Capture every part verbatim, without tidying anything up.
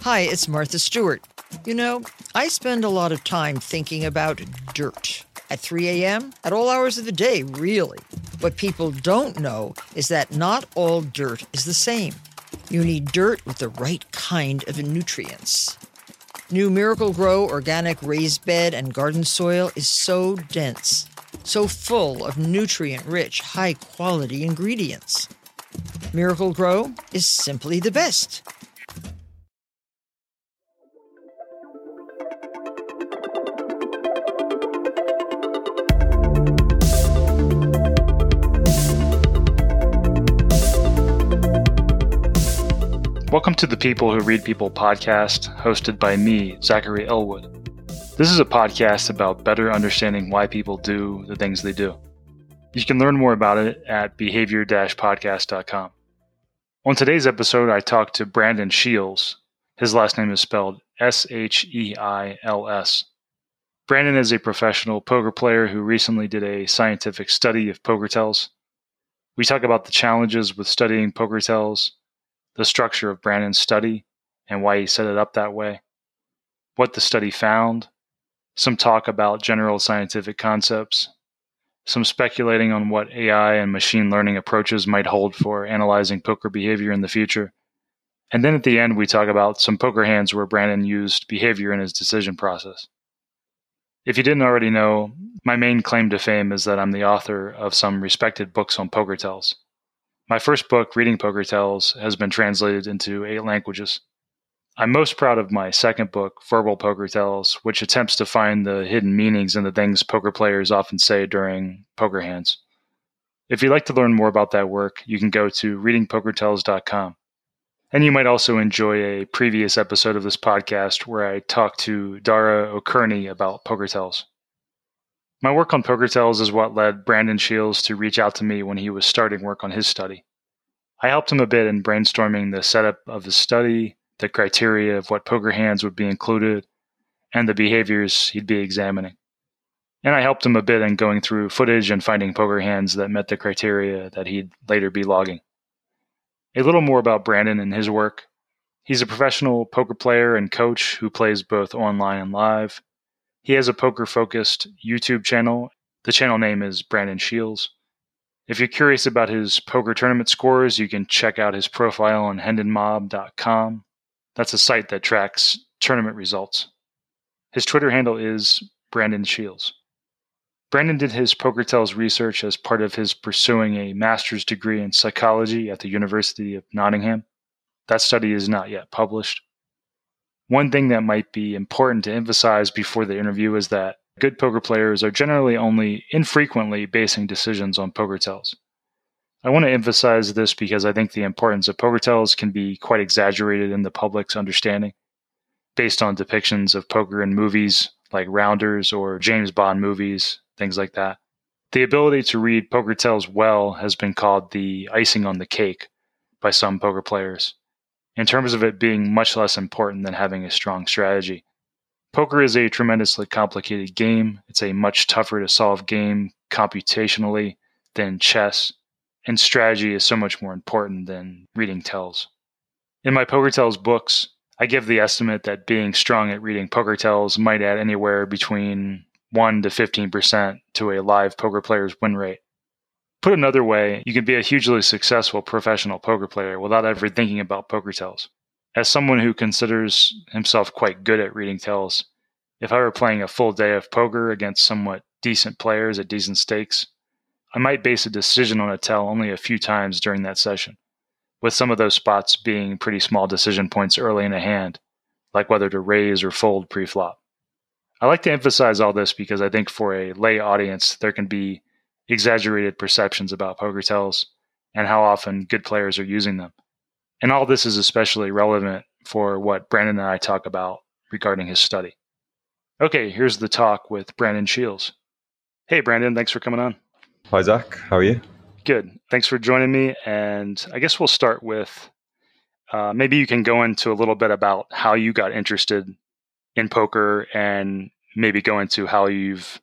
Hi, it's Martha Stewart. You know, I spend a lot of time thinking about dirt. At three a.m., at all hours of the day, really. What people don't know is that not all dirt is the same. You need dirt with the right kind of nutrients. New Miracle-Gro organic raised bed and garden soil is so dense, so full of nutrient-rich, high-quality ingredients. Miracle-Gro is simply the best. Welcome to the People Who Read People podcast, hosted by me, Zachary Elwood. This is a podcast about better understanding why people do the things they do. You can learn more about it at behavior dash podcast dot com. On today's episode, I talked to Brandon Shields. His last name is spelled S H E I L S. Brandon is a professional poker player who recently did a scientific study of poker tells. We talk about the challenges with studying poker tells, the structure of Brandon's study and why he set it up that way, what the study found, some talk about general scientific concepts, some speculating on what A I and machine learning approaches might hold for analyzing poker behavior in the future, and then at the end we talk about some poker hands where Brandon used behavior in his decision process. If you didn't already know, my main claim to fame is that I'm the author of some respected books on poker tells. My first book, Reading Poker Tells, has been translated into eight languages. I'm most proud of my second book, Verbal Poker Tells, which attempts to find the hidden meanings in the things poker players often say during poker hands. If you'd like to learn more about that work, you can go to reading poker tells dot com. And you might also enjoy a previous episode of this podcast where I talked to Dara O'Kearney about poker tells. My work on poker tells is what led Brandon Shields to reach out to me when he was starting work on his study. I helped him a bit in brainstorming the setup of his study, the criteria of what poker hands would be included, and the behaviors he'd be examining. And I helped him a bit in going through footage and finding poker hands that met the criteria that he'd later be logging. A little more about Brandon and his work. He's a professional poker player and coach who plays both online and live. He has a poker-focused YouTube channel. The channel name is Brandon Shields. If you're curious about his poker tournament scores, you can check out his profile on hendon mob dot com. That's a site that tracks tournament results. His Twitter handle is Brandon Shields. Brandon did his poker tells research as part of his pursuing a master's degree in psychology at the University of Nottingham. That study is not yet published. One thing that might be important to emphasize before the interview is that good poker players are generally only infrequently basing decisions on poker tells. I want to emphasize this because I think the importance of poker tells can be quite exaggerated in the public's understanding, based on depictions of poker in movies like Rounders or James Bond movies, things like that. The ability to read poker tells well has been called the icing on the cake by some poker players, in terms of it being much less important than having a strong strategy. Poker is a tremendously complicated game. It's a much tougher to solve game computationally than chess, and strategy is so much more important than reading tells. In my poker tells books, I give the estimate that being strong at reading poker tells might add anywhere between one to fifteen percent to a live poker player's win rate. Put another way, you can be a hugely successful professional poker player without ever thinking about poker tells. As someone who considers himself quite good at reading tells, if I were playing a full day of poker against somewhat decent players at decent stakes, I might base a decision on a tell only a few times during that session, with some of those spots being pretty small decision points early in a hand, like whether to raise or fold pre-flop. I like to emphasize all this because I think for a lay audience, there can be exaggerated perceptions about poker tells and how often good players are using them. And all this is especially relevant for what Brandon and I talk about regarding his study. Okay, here's the talk with Brandon Shields. Hey, Brandon, thanks for coming on. Hi, Zach. How are you? Good. Thanks for joining me. And I guess we'll start with uh, maybe you can go into a little bit about how you got interested in poker and maybe go into how you've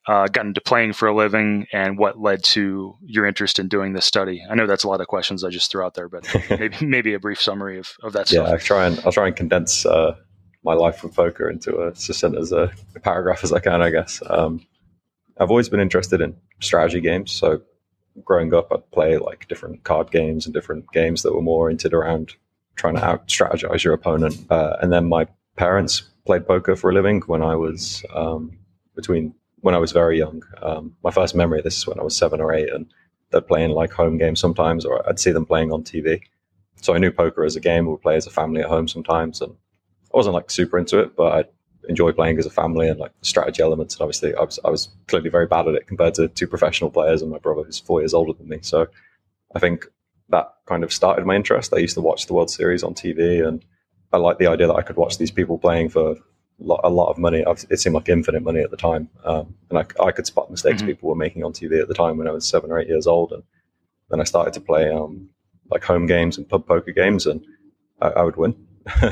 uh, got into playing for a living, and what led to your interest in doing this study? I know that's a lot of questions I just threw out there, but maybe maybe a brief summary of, of that stuff. Yeah, I'll try and I'll try and condense uh, my life with poker into as succinct as a, a paragraph as I can, I guess. Um, I've always been interested in strategy games. So growing up, I'd play like different card games and different games that were more oriented around trying to out strategize your opponent. Uh, and then my parents played poker for a living when I was um, between when I was very young. Um, my first memory of this is when I was seven or eight, and they're playing like home games sometimes, or I'd see them playing on T V. So I knew poker as a game. We'd play as a family at home sometimes, and I wasn't like super into it, but I enjoy playing as a family and like the strategy elements. And obviously, I was I was clearly very bad at it compared to two professional players and my brother, who's four years older than me. So I think that kind of started my interest. I used to watch the World Series on T V, and I liked the idea that I could watch these people playing for a lot of money. It seemed like infinite money at the time, um, and I, I could spot mistakes mm-hmm. people were making on T V at the time when I was seven or eight years old. And then I started to play um, like home games and pub poker games, and I, I would win,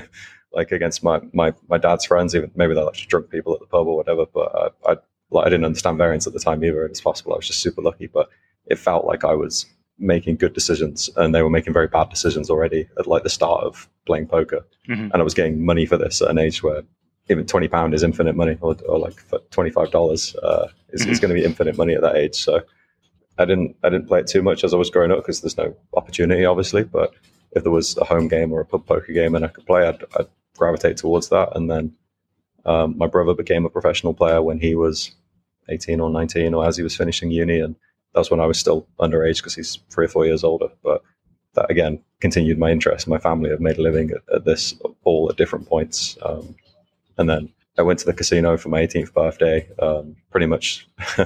like against my, my my dad's friends. Even maybe they're like drunk people at the pub or whatever. But uh, I like I didn't understand variance at the time either. It's possible I was just super lucky, but it felt like I was making good decisions, and they were making very bad decisions already at like the start of playing poker. Mm-hmm. And I was getting money for this at an age where even twenty pound is infinite money, or, or like twenty-five dollars uh, is, mm-hmm. is going to be infinite money at that age. So I didn't, I didn't play it too much as I was growing up because there's no opportunity, obviously. But if there was a home game or a pub poker game and I could play, I'd, I'd gravitate towards that. And then um, my brother became a professional player when he was eighteen or nineteen, or as he was finishing uni, and that's when I was still underage because he's three or four years older. But that again continued my interest. My family have made a living at, at this all at different points. Um, and then I went to the casino for my eighteenth birthday. Um, pretty much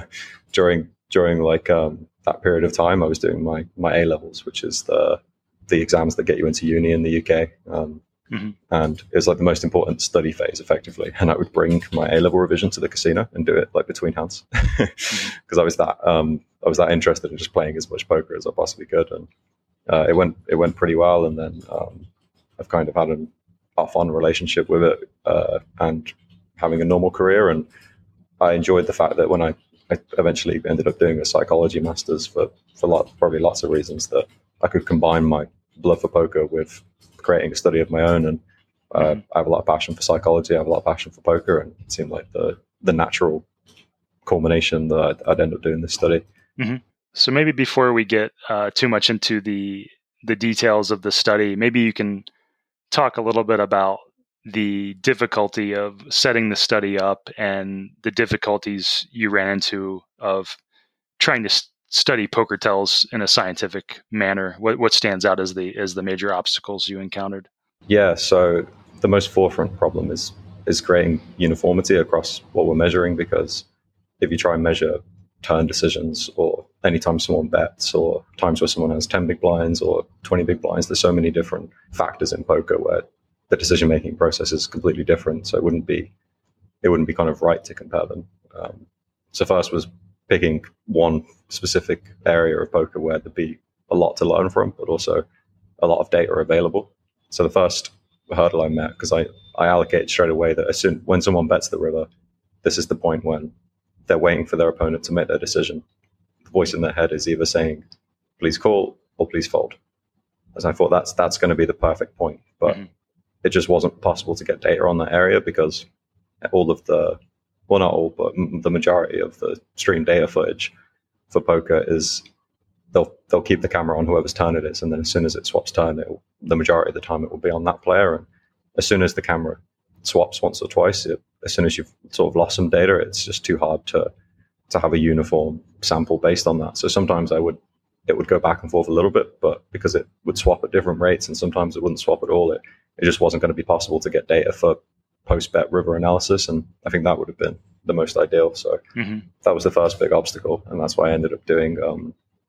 during during like um, that period of time, I was doing my my A levels, which is the the exams that get you into uni in the U K. Um, mm-hmm. And it was like the most important study phase, effectively. And I would bring my A level revision to the casino and do it like between hands because mm-hmm. I was that um, I was that interested in just playing as much poker as I possibly could. And uh, it went it went pretty well. And then um, I've kind of had an off-on relationship with it uh, and having a normal career. And I enjoyed the fact that when I, I eventually ended up doing a psychology master's for, for lot, probably lots of reasons, that I could combine my love for poker with creating a study of my own. And uh, mm-hmm. I have a lot of passion for psychology. I have a lot of passion for poker. And it seemed like the, the natural culmination that I'd, I'd end up doing this study. Mm-hmm. So maybe before we get uh, too much into the the details of the study, maybe you can talk a little bit about the difficulty of setting the study up and the difficulties you ran into of trying to st- study poker tells in a scientific manner. What what stands out as the as the major obstacles you encountered? Yeah, so the most forefront problem is is creating uniformity across what we're measuring, because if you try and measure turn decisions, or anytime someone bets, or times where someone has ten big blinds or twenty big blinds, there's so many different factors in poker where the decision-making process is completely different. So it wouldn't be, it wouldn't be kind of right to compare them. Um, so first was picking one specific area of poker where there'd be a lot to learn from, but also a lot of data available. So the first hurdle I met, because I, I allocated straight away that as soon, when someone bets the river, this is the point when they're waiting for their opponent to make their decision. The voice in their head is either saying, please call or please fold. As I thought that's, that's going to be the perfect point, but mm-hmm. it just wasn't possible to get data on that area because all of the, well, not all, but the majority of the stream data footage for poker is they'll they'll keep the camera on whoever's turn it is, and then as soon as it swaps turn, it will, the majority of the time it will be on that player. And as soon as the camera swaps once or twice, it, as soon as you've sort of lost some data, it's just too hard to to have a uniform sample based on that. So sometimes I would it would go back and forth a little bit, but because it would swap at different rates, and sometimes it wouldn't swap at all, it it just wasn't going to be possible to get data for post-bet river analysis, and I think that would have been the most ideal. So mm-hmm. that was the first big obstacle, and that's why I ended up doing um,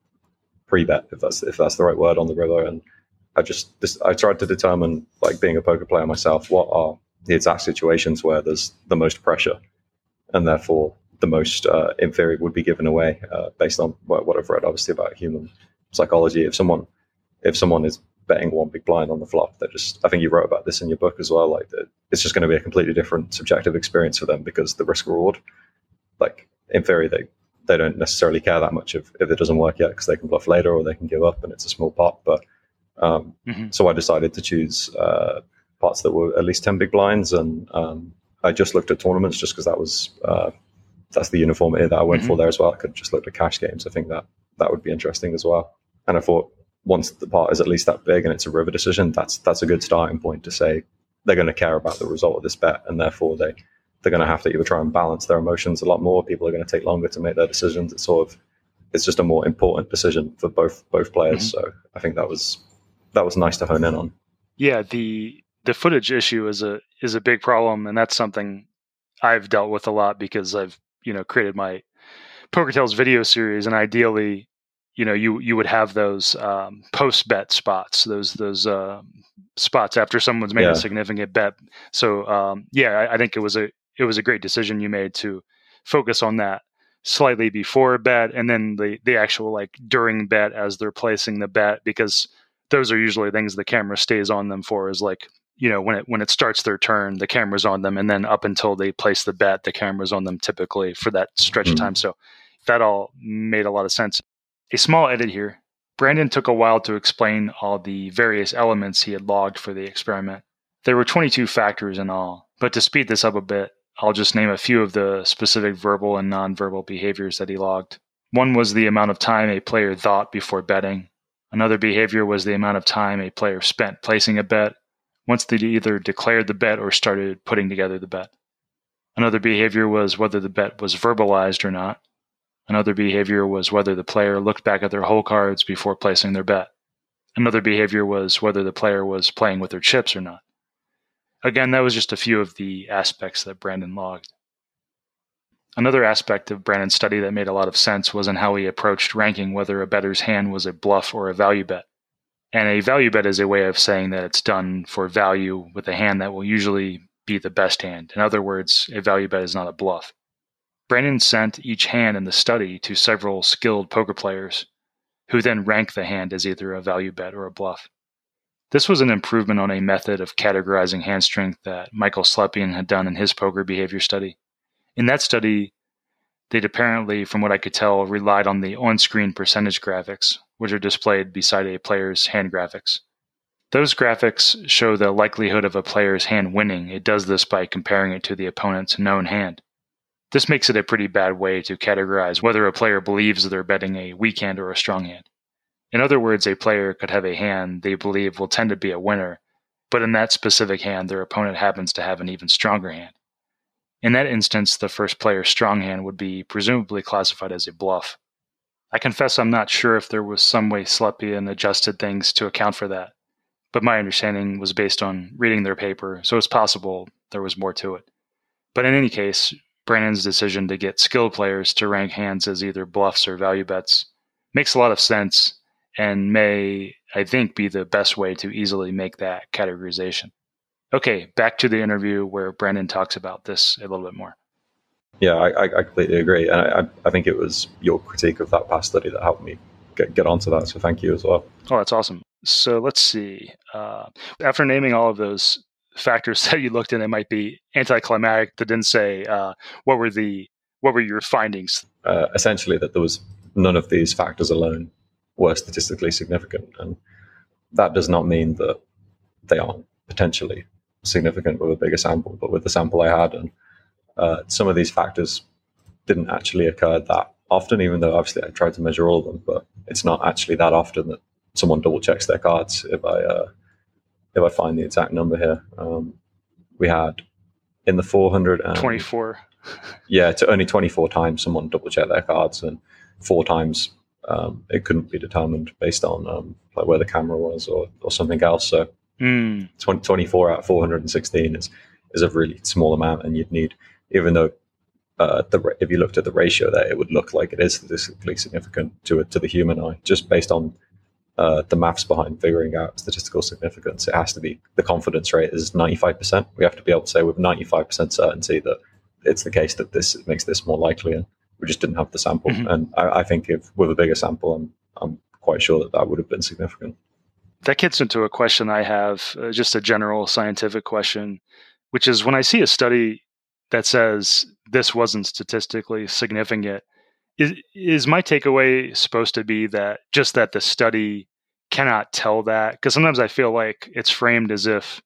pre-bet, if that's if that's the right word, on the river. And I just this, I tried to determine, like being a poker player myself, what are the exact situations where there's the most pressure, and therefore the most uh, in theory would be given away uh, based on what, what I've read, obviously, about human psychology. If someone if someone is betting one big blind on the flop, they're just, I think you wrote about this in your book as well, like that it's just going to be a completely different subjective experience for them, because the risk reward, like in theory, they, they don't necessarily care that much if, if it doesn't work yet because they can bluff later or they can give up and it's a small pot. But um, mm-hmm. So I decided to choose uh, pots that were at least ten big blinds. And um, I just looked at tournaments just because that was uh, that's the uniformity that I went mm-hmm. for there as well. I could just look at cash games. I think that that would be interesting as well. And I thought once the pot is at least that big and it's a river decision, that's that's a good starting point to say they're going to care about the result of this bet, and therefore they they're going to have to either try and balance their emotions a lot more. People are going to take longer to make their decisions. It's sort of it's just a more important decision for both both players. Mm-hmm. So I think that was that was nice to hone in on. Yeah, the the footage issue is a is a big problem, and that's something I've dealt with a lot because I've you know created my PokerTales video series, and ideally, you know, you you would have those um, post bet spots, those those uh, spots after someone's made yeah. a significant bet. So um, yeah, I, I think it was a it was a great decision you made to focus on that slightly before bet, and then the the actual like during bet as they're placing the bet, because those are usually things the camera stays on them for. Is like you know when it when it starts their turn, the camera's on them, and then up until they place the bet, the camera's on them typically for that stretch mm-hmm. of time. So that all made a lot of sense. A small edit here. Brandon took a while to explain all the various elements he had logged for the experiment. There were twenty-two factors in all, but to speed this up a bit, I'll just name a few of the specific verbal and nonverbal behaviors that he logged. One was the amount of time a player thought before betting. Another behavior was the amount of time a player spent placing a bet once they either declared the bet or started putting together the bet. Another behavior was whether the bet was verbalized or not. Another behavior was whether the player looked back at their hole cards before placing their bet. Another behavior was whether the player was playing with their chips or not. Again, that was just a few of the aspects that Brandon logged. Another aspect of Brandon's study that made a lot of sense was in how he approached ranking whether a bettor's hand was a bluff or a value bet. And a value bet is a way of saying that it's done for value with a hand that will usually be the best hand. In other words, a value bet is not a bluff. Brandon sent each hand in the study to several skilled poker players, who then ranked the hand as either a value bet or a bluff. This was an improvement on a method of categorizing hand strength that Michael Slepian had done in his poker behavior study. In that study, they'd apparently, from what I could tell, relied on the on-screen percentage graphics, which are displayed beside a player's hand graphics. Those graphics show the likelihood of a player's hand winning. It does this by comparing it to the opponent's known hand. This makes it a pretty bad way to categorize whether a player believes they're betting a weak hand or a strong hand. In other words, a player could have a hand they believe will tend to be a winner, but in that specific hand, their opponent happens to have an even stronger hand. In that instance, the first player's strong hand would be presumably classified as a bluff. I confess I'm not sure if there was some way Slepian adjusted things to account for that, but my understanding was based on reading their paper, so it's possible there was more to it. But in any case, Brandon's decision to get skilled players to rank hands as either bluffs or value bets makes a lot of sense and may, I think, be the best way to easily make that categorization. Okay, back to the interview where Brandon talks about this a little bit more. Yeah, I, I completely agree. And I, I think it was your critique of that past study that helped me get, get onto that. So thank you as well. Oh, that's awesome. So let's see. Uh, after naming all of those factors that you looked in, it might be anticlimactic that didn't say uh, what were the what were your findings? Uh, essentially, that there was none of these factors alone were statistically significant, and that does not mean that they aren't potentially significant with a bigger sample. But with the sample I had, and uh, some of these factors didn't actually occur that often, even though obviously I tried to measure all of them. But it's not actually that often that someone double checks their cards. If I uh, if I find the exact number here, um, we had in the four hundred twenty-four. Yeah, to only twenty-four times someone double checked their cards, and four times um, it couldn't be determined based on um, like where the camera was or, or something else. So mm. twenty, twenty-four out of four hundred sixteen is is a really small amount, and you'd need, even though uh, the if you looked at the ratio there, it would look like it is statistically significant to it to the human eye, just based on Uh, the maths behind figuring out statistical significance. It has to be, the confidence rate is ninety-five percent. We have to be able to say with ninety-five percent certainty that it's the case that this makes this more likely, and we just didn't have the sample. Mm-hmm. And I, I think if with a bigger sample, I'm, I'm quite sure that that would have been significant. That gets into a question I have, uh, just a general scientific question, which is when I see a study that says this wasn't statistically significant. Is, is my takeaway supposed to be that just that the study cannot tell that? Because sometimes I feel like it's framed as if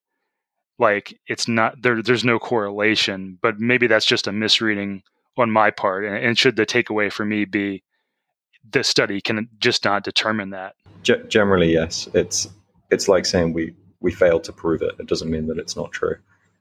like it's not there. There's no correlation, but maybe that's just a misreading on my part. And, and should the takeaway for me be the study can just not determine that? G- generally, yes. It's it's like saying we we failed to prove it. It doesn't mean that it's not true.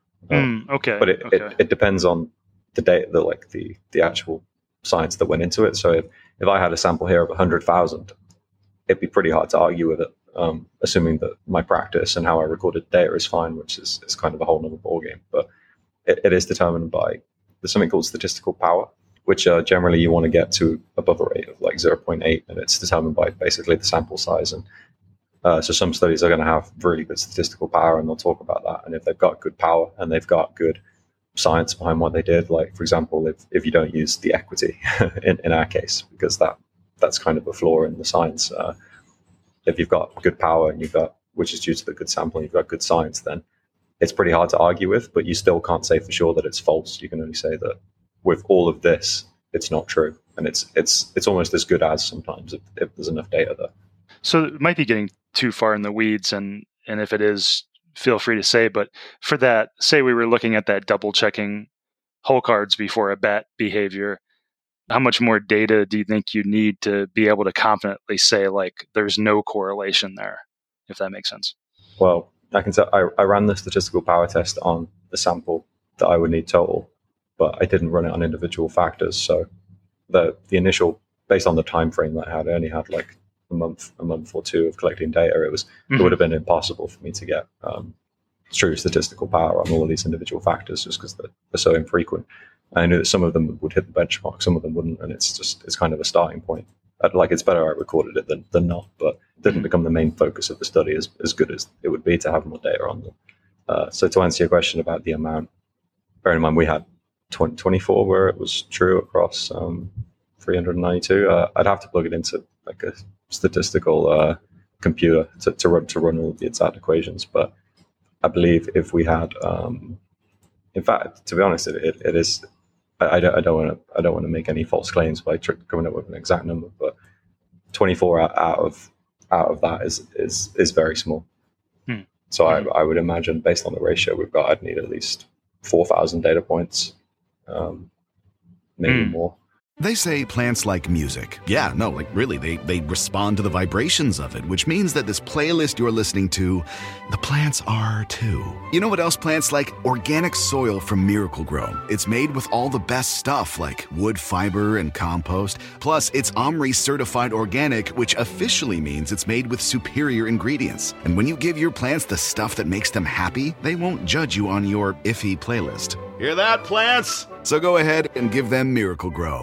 Um, mm, okay, but it, okay. it it depends on the data, the like the the actual science that went into it. So if, if I had a sample here of one hundred thousand, it'd be pretty hard to argue with it, um, assuming that my practice and how I recorded data is fine, which is, is kind of a whole nother ballgame. But it, it is determined by there's something called statistical power, which uh, generally you want to get to above a rate of like zero point eight, and it's determined by basically the sample size. And uh, so some studies are going to have really good statistical power, and they'll talk about that. And if they've got good power and they've got good science behind what they did, like for example, if, if you don't use the equity in, in our case, because that that's kind of a flaw in the science. Uh, if you've got good power and you've got, which is due to the good sampling, you've got good science, then it's pretty hard to argue with, but you still can't say for sure that it's false. You can only say that with all of this, it's not true. And it's it's it's almost as good as sometimes if, if there's enough data there. So it might be getting too far in the weeds, and and if it is, feel free to say, but for that, say we were looking at that double checking hole cards before a bet behavior, how much more data do you think you need to be able to confidently say like there's no correlation there, if that makes sense? Well, I can tell I, I ran the statistical power test on the sample that I would need total, but I didn't run it on individual factors. So the the initial, based on the time frame that I had, I only had like a month, a month or two of collecting data. It was mm-hmm. It would have been impossible for me to get um, true statistical power on all of these individual factors just because they're, they're so infrequent. I knew that some of them would hit the benchmark, some of them wouldn't, and it's just it's kind of a starting point. I'd, like it's better I recorded it than, than not, but it didn't become the main focus of the study as, as good as it would be to have more data on them. Uh, so to answer your question about the amount, bear in mind we had twenty, twenty-four where it was true across um, three hundred ninety-two. Uh, I'd have to plug it into like a statistical uh, computer to, to run to run all the exact equations, but I believe if we had, um, in fact, to be honest, it, it, it is. I, I don't. I don't want to. I don't want to make any false claims by tr- coming up with an exact number, but twenty-four out, out of out of that is is is very small. Hmm. So hmm. I, I would imagine, based on the ratio we've got, I'd need at least four thousand data points, um, maybe hmm. more. They say plants like music. Yeah, no, like really, they, they respond to the vibrations of it, which means that this playlist you're listening to, the plants are too. You know what else plants like? Organic soil from Miracle Grow. It's made with all the best stuff like wood fiber and compost. Plus, it's OMRI certified organic, which officially means it's made with superior ingredients. And when you give your plants the stuff that makes them happy, they won't judge you on your iffy playlist. Hear that, plants? So go ahead and give them Miracle Grow.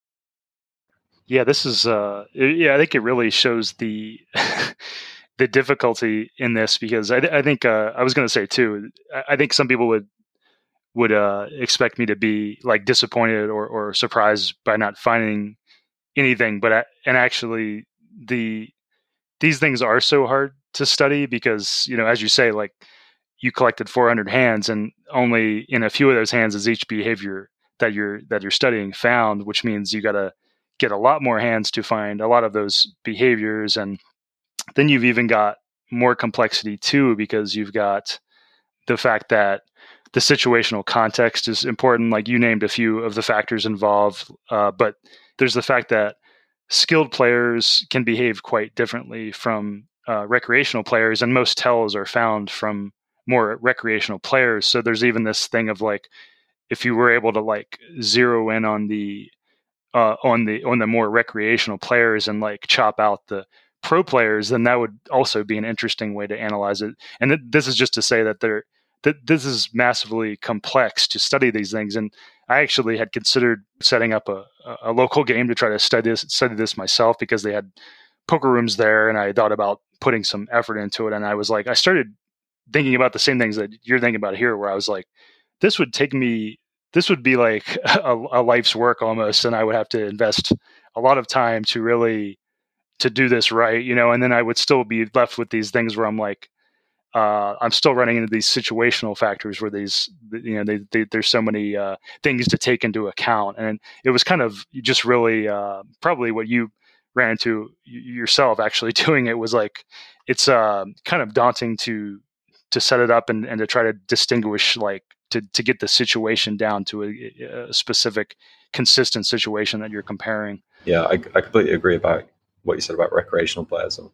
Yeah, this is. Uh, yeah, I think it really shows the the difficulty in this because I, I think uh, I was going to say too. I think some people would would uh, expect me to be like disappointed or, or surprised by not finding anything, but I, and actually the these things are so hard to study because you know, as you say, like you collected four hundred hands, and only in a few of those hands is each behavior that you're that you're studying found, which means you got to get a lot more hands to find a lot of those behaviors. And then you've even got more complexity too, because you've got the fact that the situational context is important. Like you named a few of the factors involved, uh, but there's the fact that skilled players can behave quite differently from uh, recreational players, and most tells are found from more recreational players. So there's even this thing of like, if you were able to like zero in on the Uh, on the on the more recreational players and like chop out the pro players, then that would also be an interesting way to analyze it. And th- this is just to say that there that this is massively complex to study these things. And I actually had considered setting up a, a local game to try to study this study this myself because they had poker rooms there, and I thought about putting some effort into it. And I was like, I started thinking about the same things that you're thinking about here, where I was like, this would take me. This would be like a, a life's work almost, and I would have to invest a lot of time to really to do this right, you know. And then I would still be left with these things where I'm like, uh, I'm still running into these situational factors where these, you know, they, they, there's so many uh, things to take into account. And it was kind of just really uh, probably what you ran into yourself actually doing it was like, it's uh, kind of daunting to to set it up and, and to try to distinguish, like to, to get the situation down to a, a specific consistent situation that you're comparing. Yeah, I, I completely agree about what you said about recreational players. And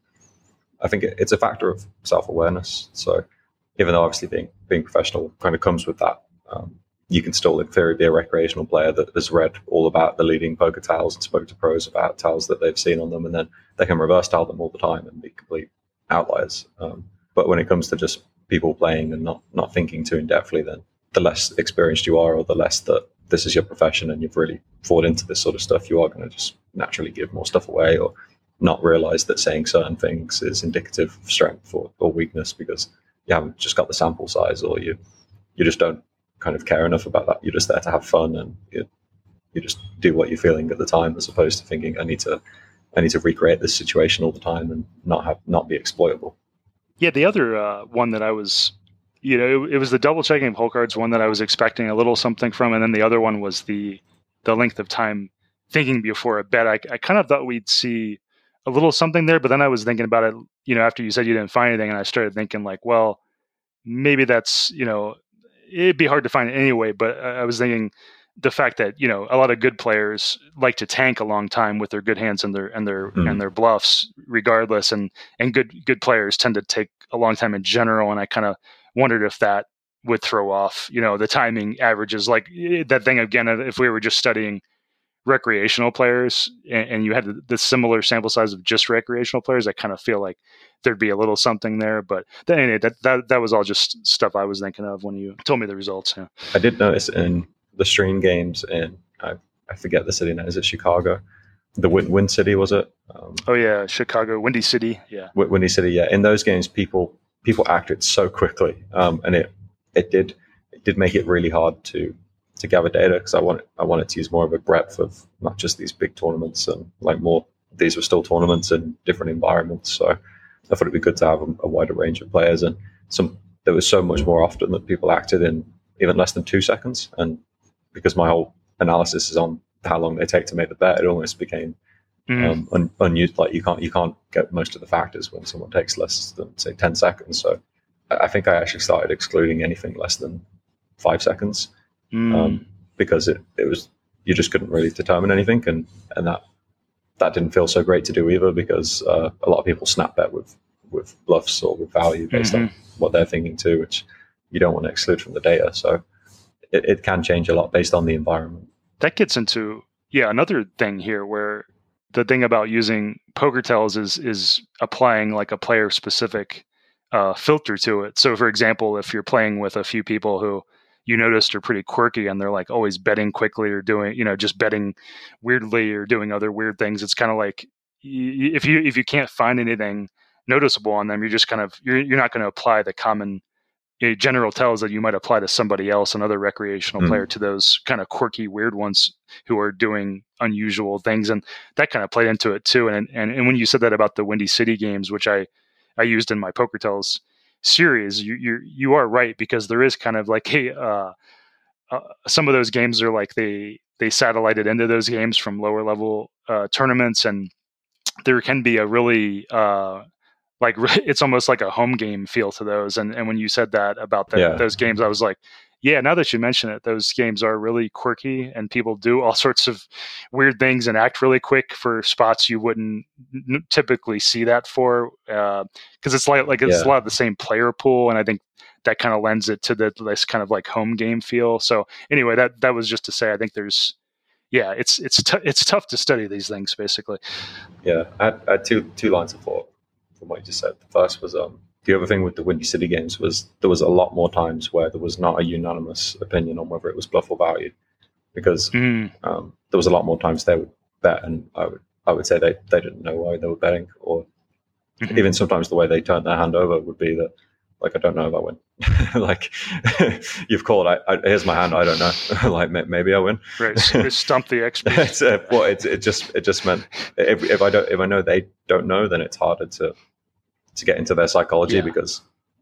I think it, it's a factor of self-awareness. So even though obviously being being professional kind of comes with that, um, you can still in theory be a recreational player that has read all about the leading poker tales and spoke to pros about tales that they've seen on them, and then they can reverse tell them all the time and be complete outliers. Um, but when it comes to just people playing and not, not thinking too in-depthly, then the less experienced you are, or the less that this is your profession and you've really thought into this sort of stuff, you are going to just naturally give more stuff away, or not realize that saying certain things is indicative of strength or, or weakness because you haven't just got the sample size, or you you just don't kind of care enough about that. You're just there to have fun, and you, you just do what you're feeling at the time, as opposed to thinking I need to I need to recreate this situation all the time and not have not be exploitable. Yeah, the other uh, one that I was, you know, it, it was the double checking of hole cards, one that I was expecting a little something from, and then the other one was the the length of time thinking before a bet. I, I kind of thought we'd see a little something there, but then I was thinking about it, you know, after you said you didn't find anything, and I started thinking like, well, maybe that's, you know, it'd be hard to find it anyway, but I was thinking the fact that, you know, a lot of good players like to tank a long time with their good hands and their and their mm. and their bluffs regardless, and and good good players tend to take a long time in general, and I kind of wondered if that would throw off, you know, the timing averages, like that thing again, if we were just studying recreational players and, and you had the, the similar sample size of just recreational players, I kind of feel like there'd be a little something there. But then, anyway, that, that that was all just stuff I was thinking of when you told me the results. Yeah. I did notice in the stream games in, I, I forget the city now, is it Chicago? The Wind, Wind City, was it? Um, oh yeah, Chicago, Windy City, yeah. Windy City, yeah. In those games, people people acted so quickly, um, and it it did it did make it really hard to to gather data, because I wanted I wanted to use more of a breadth of not just these big tournaments, and like more these were still tournaments in different environments. So I thought it'd be good to have a, a wider range of players, and some there was so much more often that people acted in even less than two seconds, and because my whole analysis is on how long they take to make the bet, it almost became mm. um, un, unused. Like you can't you can't get most of the factors when someone takes less than say ten seconds. So I, I think I actually started excluding anything less than five seconds mm. um, because it, it was you just couldn't really determine anything, and and that that didn't feel so great to do either, because uh, a lot of people snap bet with with bluffs or with value based mm-hmm. on what they're thinking too, which you don't want to exclude from the data. So it, it can change a lot based on the environment. That gets into, yeah, another thing here where the thing about using PokerTels is is applying like a player specific uh, filter to it. So for example, if you're playing with a few people who you noticed are pretty quirky and they're like always betting quickly or doing, you know, just betting weirdly or doing other weird things, it's kind of like y- if you if you can't find anything noticeable on them, you're just kind of you're you're not going to apply the common you know, general tells that you might apply to somebody else, another recreational mm. player, to those kind of quirky, weird ones who are doing unusual things, and that kind of played into it too. And and and when you said that about the Windy City games, which I I used in my PokerTels series, you you you are right, because there is kind of like a uh, uh, some of those games are like they they satellited into those games from lower level uh, tournaments, and there can be a really uh, like it's almost like a home game feel to those. And and when you said that about the, yeah. those games, I was like, yeah, now that you mention it, those games are really quirky, and people do all sorts of weird things and act really quick for spots you wouldn't n- typically see that for, because uh, it's like like it's yeah. a lot of the same player pool, and I think that kind of lends it to the this kind of like home game feel. So anyway, that that was just to say, I think there's, yeah, it's it's t- it's tough to study these things basically. Yeah, I had, I had two two lines of thought from what you just said. The first was um. The other thing with the Windy City games was there was a lot more times where there was not a unanimous opinion on whether it was bluff or value, because mm. um, there was a lot more times they would bet, and I would I would say they, they didn't know why they were betting, or mm-hmm. even sometimes the way they turned their hand over would be that, like, I don't know if I win. Like, you've called, I, I, here's my hand, I don't know. Like, maybe I win. Right, so stump the expert. It's, uh, well, it, it just it just meant if if I don't if I know they don't know, then it's harder to. to get into their psychology, yeah. because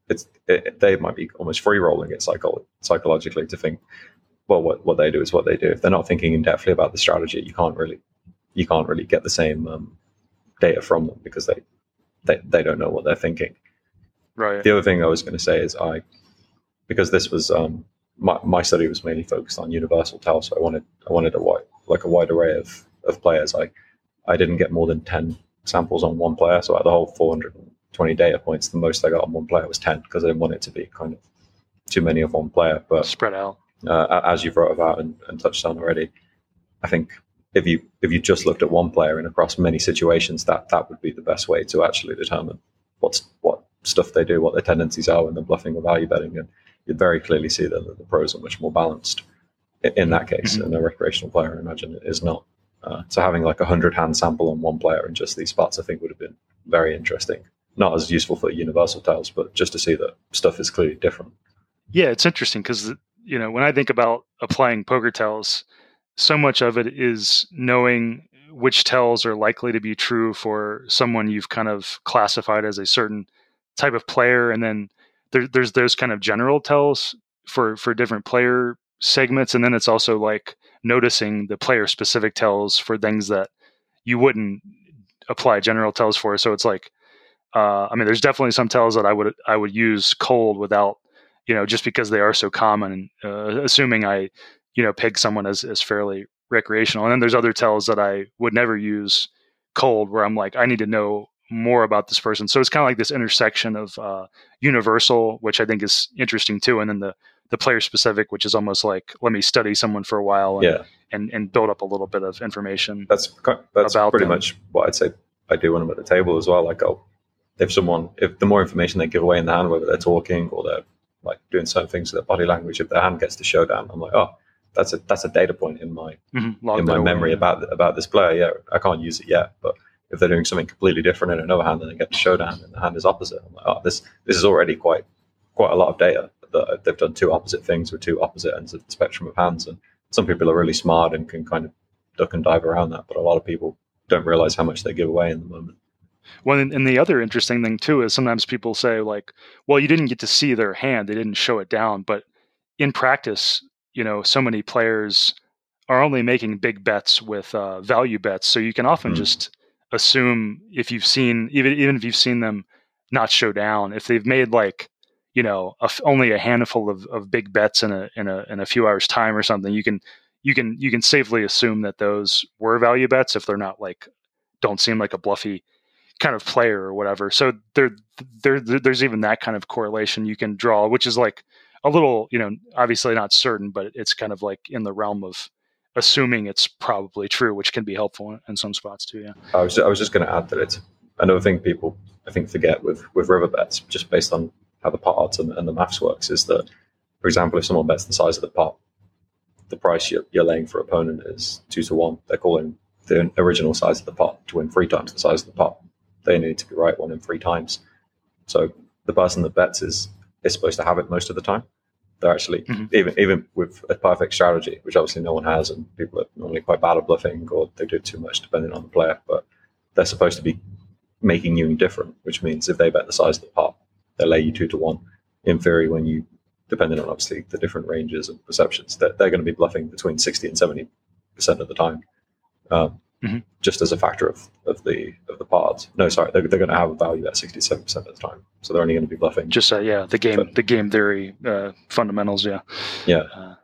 it's it, they might be almost free rolling it psycho- psychologically to think, well, what, what they do is what they do. If they're not thinking in depthly about the strategy, you can't really you can't really get the same um, data from them because they, they they don't know what they're thinking. Right. The other thing I was going to say is I, because this was um, my my study was mainly focused on universal tell, so I wanted I wanted a wide like a wide array of of players. I I didn't get more than ten samples on one player, so out of the whole four hundred twenty data points, the most I got on one player was ten because I didn't want it to be kind of too many of one player. But spread out. Uh, as you've wrote about and, and touched on already, I think if you if you just looked at one player and across many situations, that that would be the best way to actually determine what's what stuff they do, what their tendencies are when they're bluffing or value betting, and you'd very clearly see that the pros are much more balanced in, in that case. Mm-hmm. And a recreational player, I imagine, is not. Uh, so having like a hundred hand sample on one player in just these spots, I think would have been very interesting. Not as useful for universal tells, but just to see that stuff is clearly different. Yeah, it's interesting because, you know, when I think about applying poker tells, so much of it is knowing which tells are likely to be true for someone you've kind of classified as a certain type of player. And then there, there's those kind of general tells for, for different player segments. And then it's also like noticing the player specific tells for things that you wouldn't apply general tells for. So it's like, uh, I mean, there's definitely some tells that I would, I would use cold without, you know, just because they are so common, uh, assuming I, you know, peg someone as, as fairly recreational. And then there's other tells that I would never use cold where I'm like, I need to know more about this person. So it's kind of like this intersection of uh, universal, which I think is interesting too. And then the, the player specific, which is almost like, let me study someone for a while and, yeah. and, and build up a little bit of information. That's, that's about pretty them. much what I'd say I do when I'm at the table as well. Like, I'll, if someone, if the more information they give away in the hand, whether they're talking or they're like doing certain things with their body language, if their hand gets to showdown, I'm like, oh, that's a that's a data point in my mm-hmm. in my memory away, about about this player. Yeah, I can't use it yet, but if they're doing something completely different in another hand and they get to showdown and the hand is opposite, I'm like, oh, this this is already quite quite a lot of data that they've done two opposite things with two opposite ends of the spectrum of hands. And some people are really smart and can kind of duck and dive around that, but a lot of people don't realize how much they give away in the moment. Well, and the other interesting thing too is sometimes people say like, well, you didn't get to see their hand. They didn't show it down. But in practice, you know, so many players are only making big bets with uh, value bets. So you can often mm. just assume if you've seen, even, even if you've seen them not show down, if they've made like, you know, a, only a handful of, of big bets in a, in a, in a few hours time or something, you can, you can, you can safely assume that those were value bets if they're not like, don't seem like a bluffy kind of player or whatever. So there, there, there's even that kind of correlation you can draw, which is like a little, you know, obviously not certain, but it's kind of like in the realm of assuming it's probably true, which can be helpful in some spots too. Yeah. I was, I was just going to add that it's another thing people, I think, forget with, with river bets, just based on how the pot odds and, and the maths works, is that, for example, if someone bets the size of the pot, the price you're, you're laying for opponent is two to one. They're calling the original size of the pot to win three times the size of the pot. They need to be right one in three times. So the person that bets is is supposed to have it most of the time. They're actually, mm-hmm. even even with a perfect strategy, which obviously no one has, and people are normally quite bad at bluffing or they do too much depending on the player, but they're supposed to be making you indifferent, which means if they bet the size of the pot, they lay you two to one. In theory, when you, depending on obviously the different ranges and perceptions, they're, they're going to be bluffing between sixty and seventy percent of the time. Um, Mm-hmm. Just as a factor of, of the of the pods. No, sorry, they're, they're going to have a value at sixty-seven percent of the time. So they're only going to be bluffing. Just uh, yeah, the game but, the game theory uh, fundamentals. Yeah, yeah. Uh,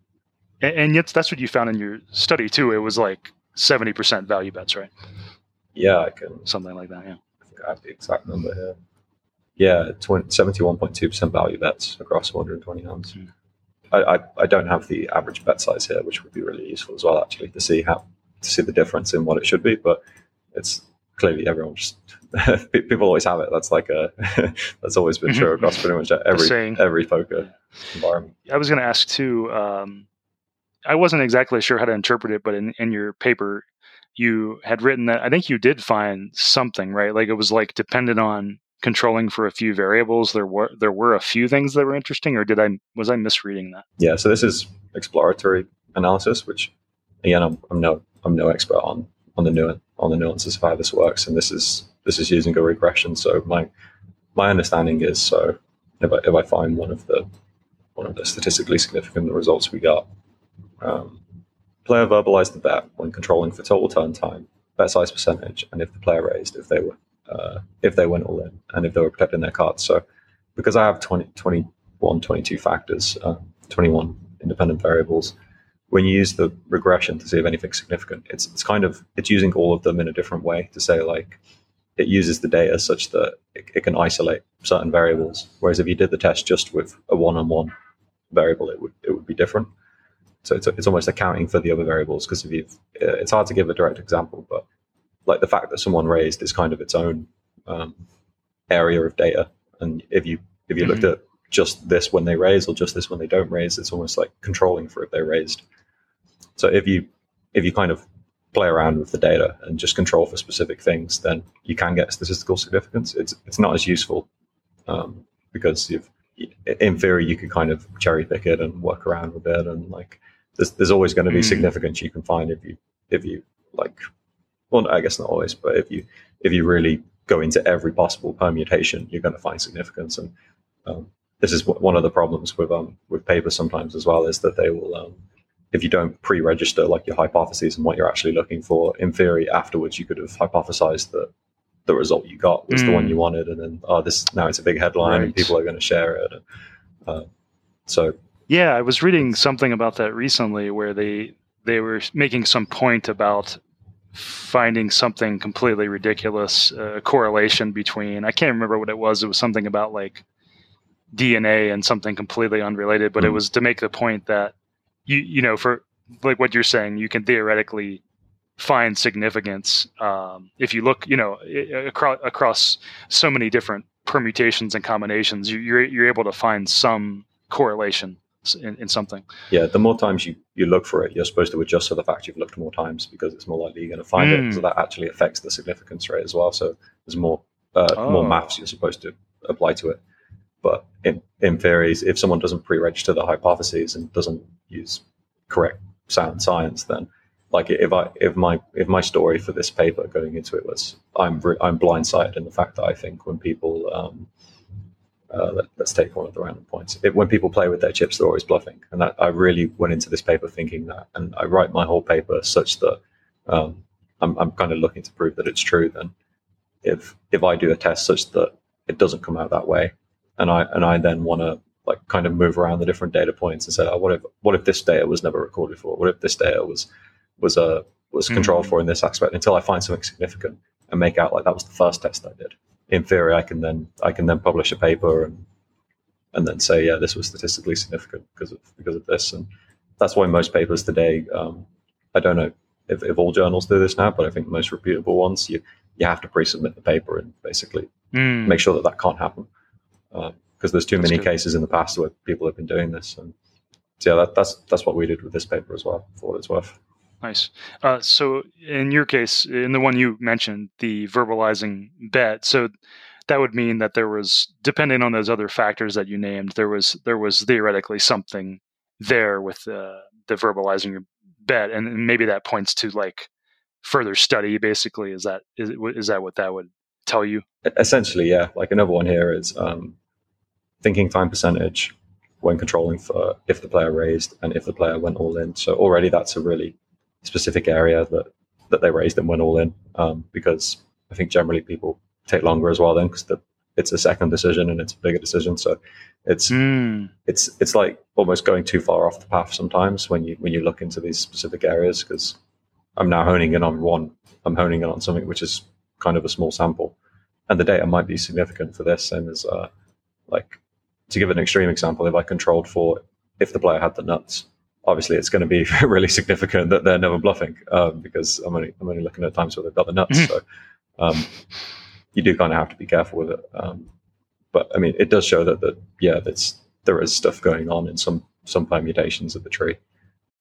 and, and yet that's what you found in your study too. It was like seventy percent value bets, right? Yeah, I can something like that. Yeah, I think I have the exact number here. Yeah, seventy-one point two percent value bets across one hundred twenty hands. Mm. I, I I don't have the average bet size here, which would be really useful as well, actually, to see how. to see the difference in what it should be, but it's clearly everyone just people always have it. That's like a that's always been true across pretty much every every poker environment. I was going to ask too. Um, I wasn't exactly sure how to interpret it, but in, in your paper, you had written that I think you did find something, right? Like it was like dependent on controlling for a few variables. There were there were a few things that were interesting, or did I was I misreading that? Yeah. So this is exploratory analysis, which again I'm, I'm no I'm no expert on on the nu- on the nuances of how this works, and this is this is using a regression. So my my understanding is so if I, if I find one of the one of the statistically significant results we got, um, player verbalized the bet when controlling for total turn time, bet size percentage, and if the player raised, if they were uh, if they went all in, and if they were protecting their cards. So because I have twenty, twenty-one, twenty-two factors, uh, twenty-one independent variables, when you use the regression to see if anything's significant, it's it's kind of it's using all of them in a different way to say, like, it uses the data such that it, it can isolate certain variables. Whereas if you did the test just with a one-on-one variable, it would it would be different. So it's it's almost accounting for the other variables, because if you it's hard to give a direct example, but like the fact that someone raised is kind of its own um, area of data. And if you if you mm-hmm. looked at just this when they raise or just this when they don't raise, it's almost like controlling for if they raised. So if you if you kind of play around with the data and just control for specific things, then you can get statistical significance. It's it's not as useful um, because you've, in theory you could kind of cherry pick it and work around with it, and like there's there's always going to be mm. significance you can find if you if you like. Well, I guess not always, but if you if you really go into every possible permutation, you're going to find significance. And um, this is one of the problems with um with papers sometimes as well, is that they will um, if you don't pre-register like your hypotheses and what you're actually looking for, in theory afterwards you could have hypothesized that the result you got was mm. the one you wanted, and then oh this now it's a big headline right. and people are going to share it. Uh, so yeah, I was reading something about that recently where they they were making some point about finding something completely ridiculous, a uh, correlation between, I can't remember what it was. It was something about like D N A and something completely unrelated, but mm. it was to make the point that you, you know, for like what you're saying, you can theoretically find significance um, if you look, you know, across, across so many different permutations and combinations, you, you're, you're able to find some correlation in, in something. Yeah, the more times you, you look for it, you're supposed to adjust to the fact you've looked more times, because it's more likely you're going to find mm. it. So that actually affects the significance rate as well. So there's more uh, oh. more maths you're supposed to apply to it. But in, in theory, if someone doesn't pre-register the hypotheses and doesn't use correct sound science, then like if I if my if my story for this paper going into it was I'm I'm blindsided in the fact that I think when people um, Uh, let, let's take one of the random points. It, when people play with their chips, they're always bluffing. And that, I really went into this paper thinking that. And I write my whole paper such that um, I'm, I'm kind of looking to prove that it's true. Then if if I do a test such that it doesn't come out that way, and I and I then want to like kind of move around the different data points and say, oh, what if what if this data was never recorded for? What if this data was was uh, was controlled mm. for in this aspect, until I find something significant and make out like that was the first test I did. In theory, I can then I can then publish a paper and and then say, yeah, this was statistically significant because of because of this. And that's why most papers today, um, I don't know if, if all journals do this now, but I think most reputable ones, you you have to pre-submit the paper and basically mm. make sure that that can't happen, because uh, there's too that's many good. cases in the past where people have been doing this. And so yeah, that, that's that's what we did with this paper as well, for what it's worth. Nice. Uh, so in your case, in the one you mentioned, the verbalizing bet, so that would mean that there was, depending on those other factors that you named, there was there was theoretically something there with uh, the verbalizing your bet, and maybe that points to like further study. Basically, is that is is that what that would tell you? Essentially, yeah. Like another one here is um, thinking time percentage when controlling for if the player raised and if the player went all in. So already that's a really specific area that, that they raised and went all in, um, because I think generally people take longer as well then, because it's a second decision and it's a bigger decision. So it's mm. it's it's like almost going too far off the path sometimes when you when you look into these specific areas, because I'm now honing in on one, I'm honing in on something which is kind of a small sample, and the data might be significant for this. And as uh, like to give an extreme example, if I controlled for if the player had the nuts, obviously it's going to be really significant that they're never bluffing, um, because I'm only I'm only looking at times where they've got the nuts. Mm-hmm. So um, you do kind of have to be careful with it. Um, but I mean, it does show that that yeah, that's there is stuff going on in some some permutations of the tree.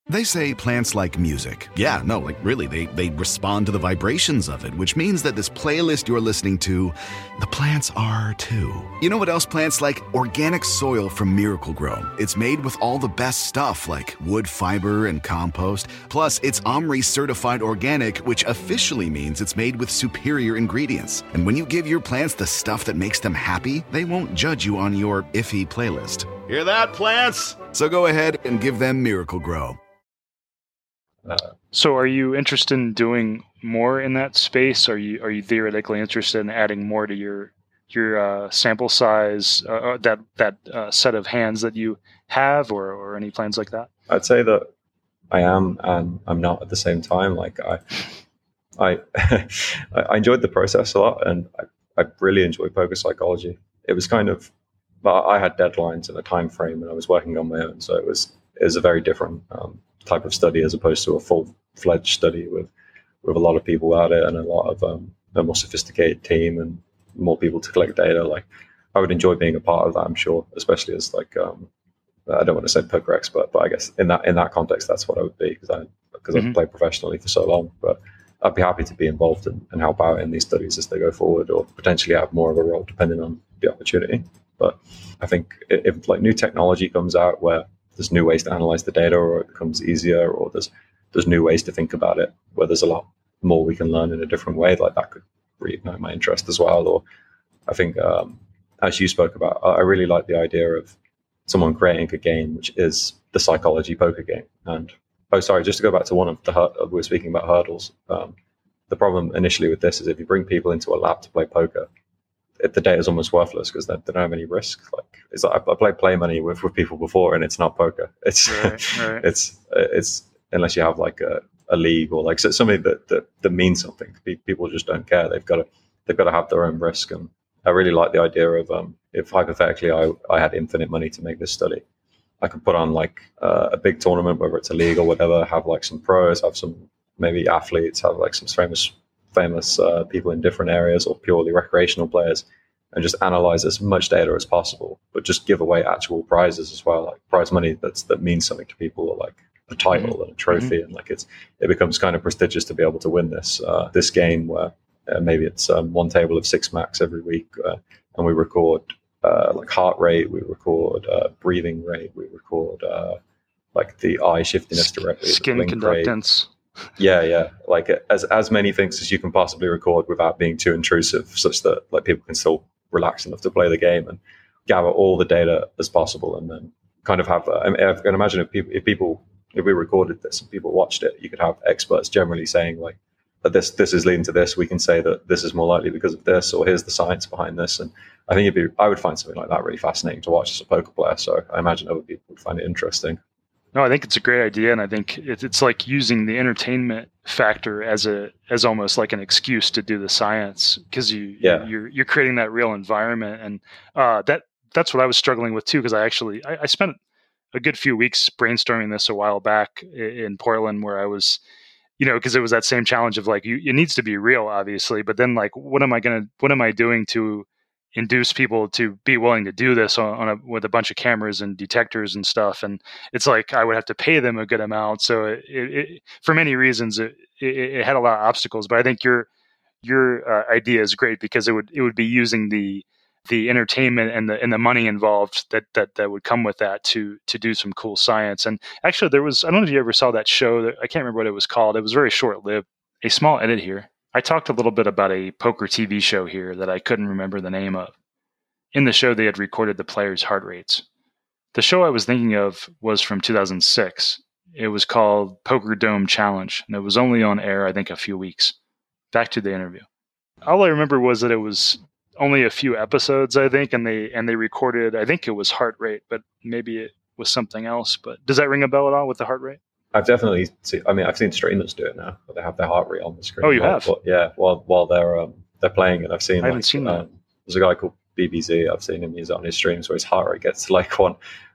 They say plants like music. Yeah, no, like really, they, they respond to the vibrations of it, which means that this playlist you're listening to, the plants are too. You know what else plants like? Organic soil from Miracle-Gro. It's made with all the best stuff like wood fiber and compost. Plus, it's OMRI certified organic, which officially means it's made with superior ingredients. And when you give your plants the stuff that makes them happy, they won't judge you on your iffy playlist. Hear that, plants? So go ahead and give them Miracle-Gro. Uh, So are you interested in doing more in that space? Are you are you theoretically interested in adding more to your your uh, sample size, uh, that that uh, set of hands that you have, or, or any plans like that? I'd say that I am and I'm not at the same time. Like I, I, I enjoyed the process a lot, and I, I really enjoyed poker psychology. It was kind of, well, I had deadlines and a time frame, and I was working on my own, so it was it was a very different um, type of study as opposed to a full-fledged study with with a lot of people at it and a lot of um, a more sophisticated team and more people to collect data. Like I would enjoy being a part of that, I'm sure, especially as like um, I don't want to say poker expert, but I guess in that in that context, that's what I would be because I because Mhm. I've played professionally for so long. But I'd be happy to be involved and, and help out in these studies as they go forward, or potentially have more of a role depending on the opportunity. But I think if, if like new technology comes out where there's new ways to analyze the data, or it becomes easier, or there's there's new ways to think about it, where there's a lot more we can learn in a different way, like that could reignite my interest as well. Or I think, um, as you spoke about, I really like the idea of someone creating a game which is the psychology poker game. And oh, sorry, just to go back to one of the hur- we were speaking about hurdles. Um, the problem initially with this is if you bring people into a lab to play poker, it, the data is almost worthless because they, they don't have any risk. Like it's like I, I played play money with, with people before, and it's not poker. It's Right, right. it's it's unless you have like a, a league or like so- something that, that that means something. Pe- People just don't care. They've got to they've got to have their own risk. And I really like the idea of um, if hypothetically I, I had infinite money to make this study, I could put on like uh, a big tournament, whether it's a league or whatever, have like some pros, have some maybe athletes, have like some famous famous uh, people in different areas, or purely recreational players, and just analyze as much data as possible, but just give away actual prizes as well, like prize money that's that means something to people, or like a title Mm-hmm. and a trophy, and like it's it becomes kind of prestigious to be able to win this uh, this game where uh, maybe it's um, one table of six max every week, uh, and we record uh, like heart rate, we record uh, breathing rate, we record uh, like the eye shiftiness directly, the Skin blink rate. conductance. Yeah, yeah. Like as as many things as you can possibly record without being too intrusive, such that like people can still relax enough to play the game and gather all the data as possible, and then kind of have. Uh, I, mean, I can imagine if people, if people, if we recorded this and people watched it, you could have experts generally saying like, that this this is leading to this. We can say that this is more likely because of this, or here's the science behind this. And I think it'd be, I would find something like that really fascinating to watch as a poker player. So I imagine other people would find it interesting. No, I think it's a great idea, and I think it, it's like using the entertainment factor as a as almost like an excuse to do the science, because you Yeah. you're you're creating that real environment, and uh, that that's what I was struggling with too. Because I actually I, I spent a good few weeks brainstorming this a while back in, in Portland, where I was, you know, because it was that same challenge of like you it needs to be real, obviously, but then like what am I gonna what am I doing to induce people to be willing to do this on, on a, with a bunch of cameras and detectors and stuff. And it's like, I would have to pay them a good amount. So it, it, for many reasons, it, it, it had a lot of obstacles, but I think your, your uh, idea is great because it would, it would be using the, the entertainment and the, and the money involved that, that, that would come with that to, to do some cool science. And actually there was, I don't know if you ever saw that show that I can't remember what it was called. It was very short lived. A small edit here. I talked a little bit about a poker T V show here that I couldn't remember the name of. In the show, they had recorded the players' heart rates. The show I was thinking of was from two thousand six. It was called Poker Dome Challenge, and it was only on air, I think, a few weeks. Back to the interview. All I remember was that it was only a few episodes, I think, and they and they recorded, I think it was heart rate, but maybe it was something else. But does that ring a bell at all with the heart rate? I've definitely seen, I mean, I've seen streamers do it now, but they have their heart rate on the screen. Oh, you while, have? while- yeah, while while they're um, they're playing it. I've seen. I haven't like, seen that. Um, there's a guy called B B Z. I've seen him use it on his streams where his heart rate gets to like one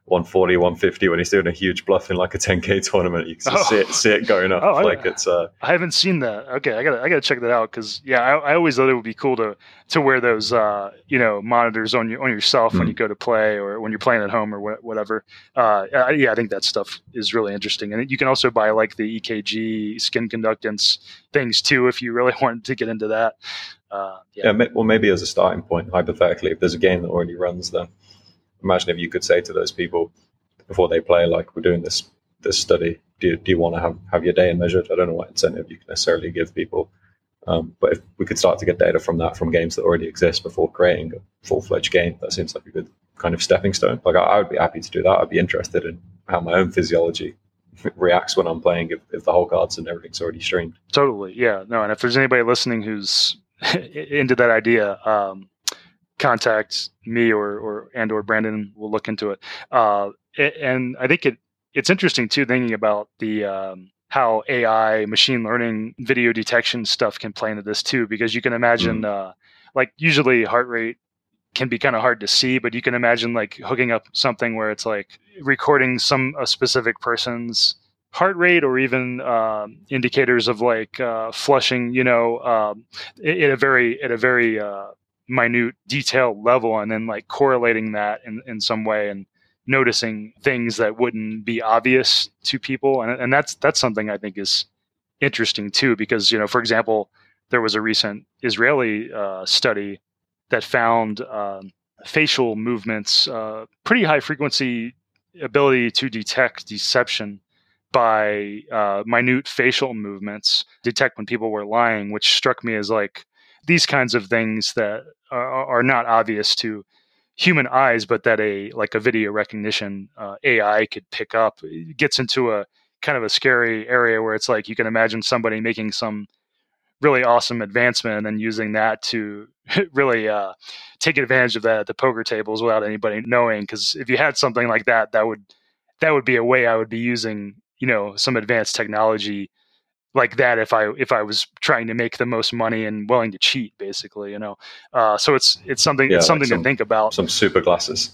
one forty, one fifty when he's doing a huge bluff in like a ten K tournament. You can Oh. see it, see it going up. Oh, I- like it's uh, I haven't seen that. Okay, I gotta I gotta check that out because yeah, I, I always thought it would be cool to to wear those uh, you know monitors on your on yourself when Mm. you go to play or when you're playing at home or wha- whatever. Uh, I, yeah, I think that stuff is really interesting, and you can also buy like the E K G skin conductance things too if you really want to get into that. Uh, yeah. yeah. ma- Well, maybe as a starting point, hypothetically, if there's a game that already runs, then imagine if you could say to those people before they play, like, we're doing this this study. Do you, do you want to have, have your day measured? I don't know what incentive you can necessarily give people. Um, but if we could start to get data from that, from games that already exist before creating a full-fledged game, that seems like a good kind of stepping stone. Like I, I would be happy to do that. I'd be interested in how my own physiology reacts when I'm playing if, if the whole cards and everything's already streamed. Totally. Yeah. No. And if there's anybody listening who's into that idea, um, contact me or, or, and, or Brandon, we'll look into it. Uh, and I think it, it's interesting too, thinking about the, um, how A I, machine learning, video detection stuff can play into this too, because you can imagine, uh, like usually heart rate can be kind of hard to see, but you can imagine like hooking up something where it's like recording some, a specific person's heart rate or even um, indicators of like uh, flushing, you know, um, at a very, at a very uh, minute detailed level, and then like correlating that in, in some way and noticing things that wouldn't be obvious to people. And, and that's, that's something I think is interesting too, because, you know, for example, there was a recent Israeli uh, study that found um, facial movements, uh, pretty high frequency ability to detect deception by uh, minute facial movements, detect when people were lying, which struck me as like these kinds of things that are, are not obvious to human eyes, but that a like a video recognition uh, A I could pick up. It gets into a kind of a scary area where it's like you can imagine somebody making some really awesome advancement and then using that to really uh, take advantage of that at the poker tables without anybody knowing. Because if you had something like that, that would that would be a way I would be using, you know, some advanced technology like that if I if I was trying to make the most money and willing to cheat, basically, you know. Uh, so it's it's something Yeah, it's something like some, to think about. Some super glasses.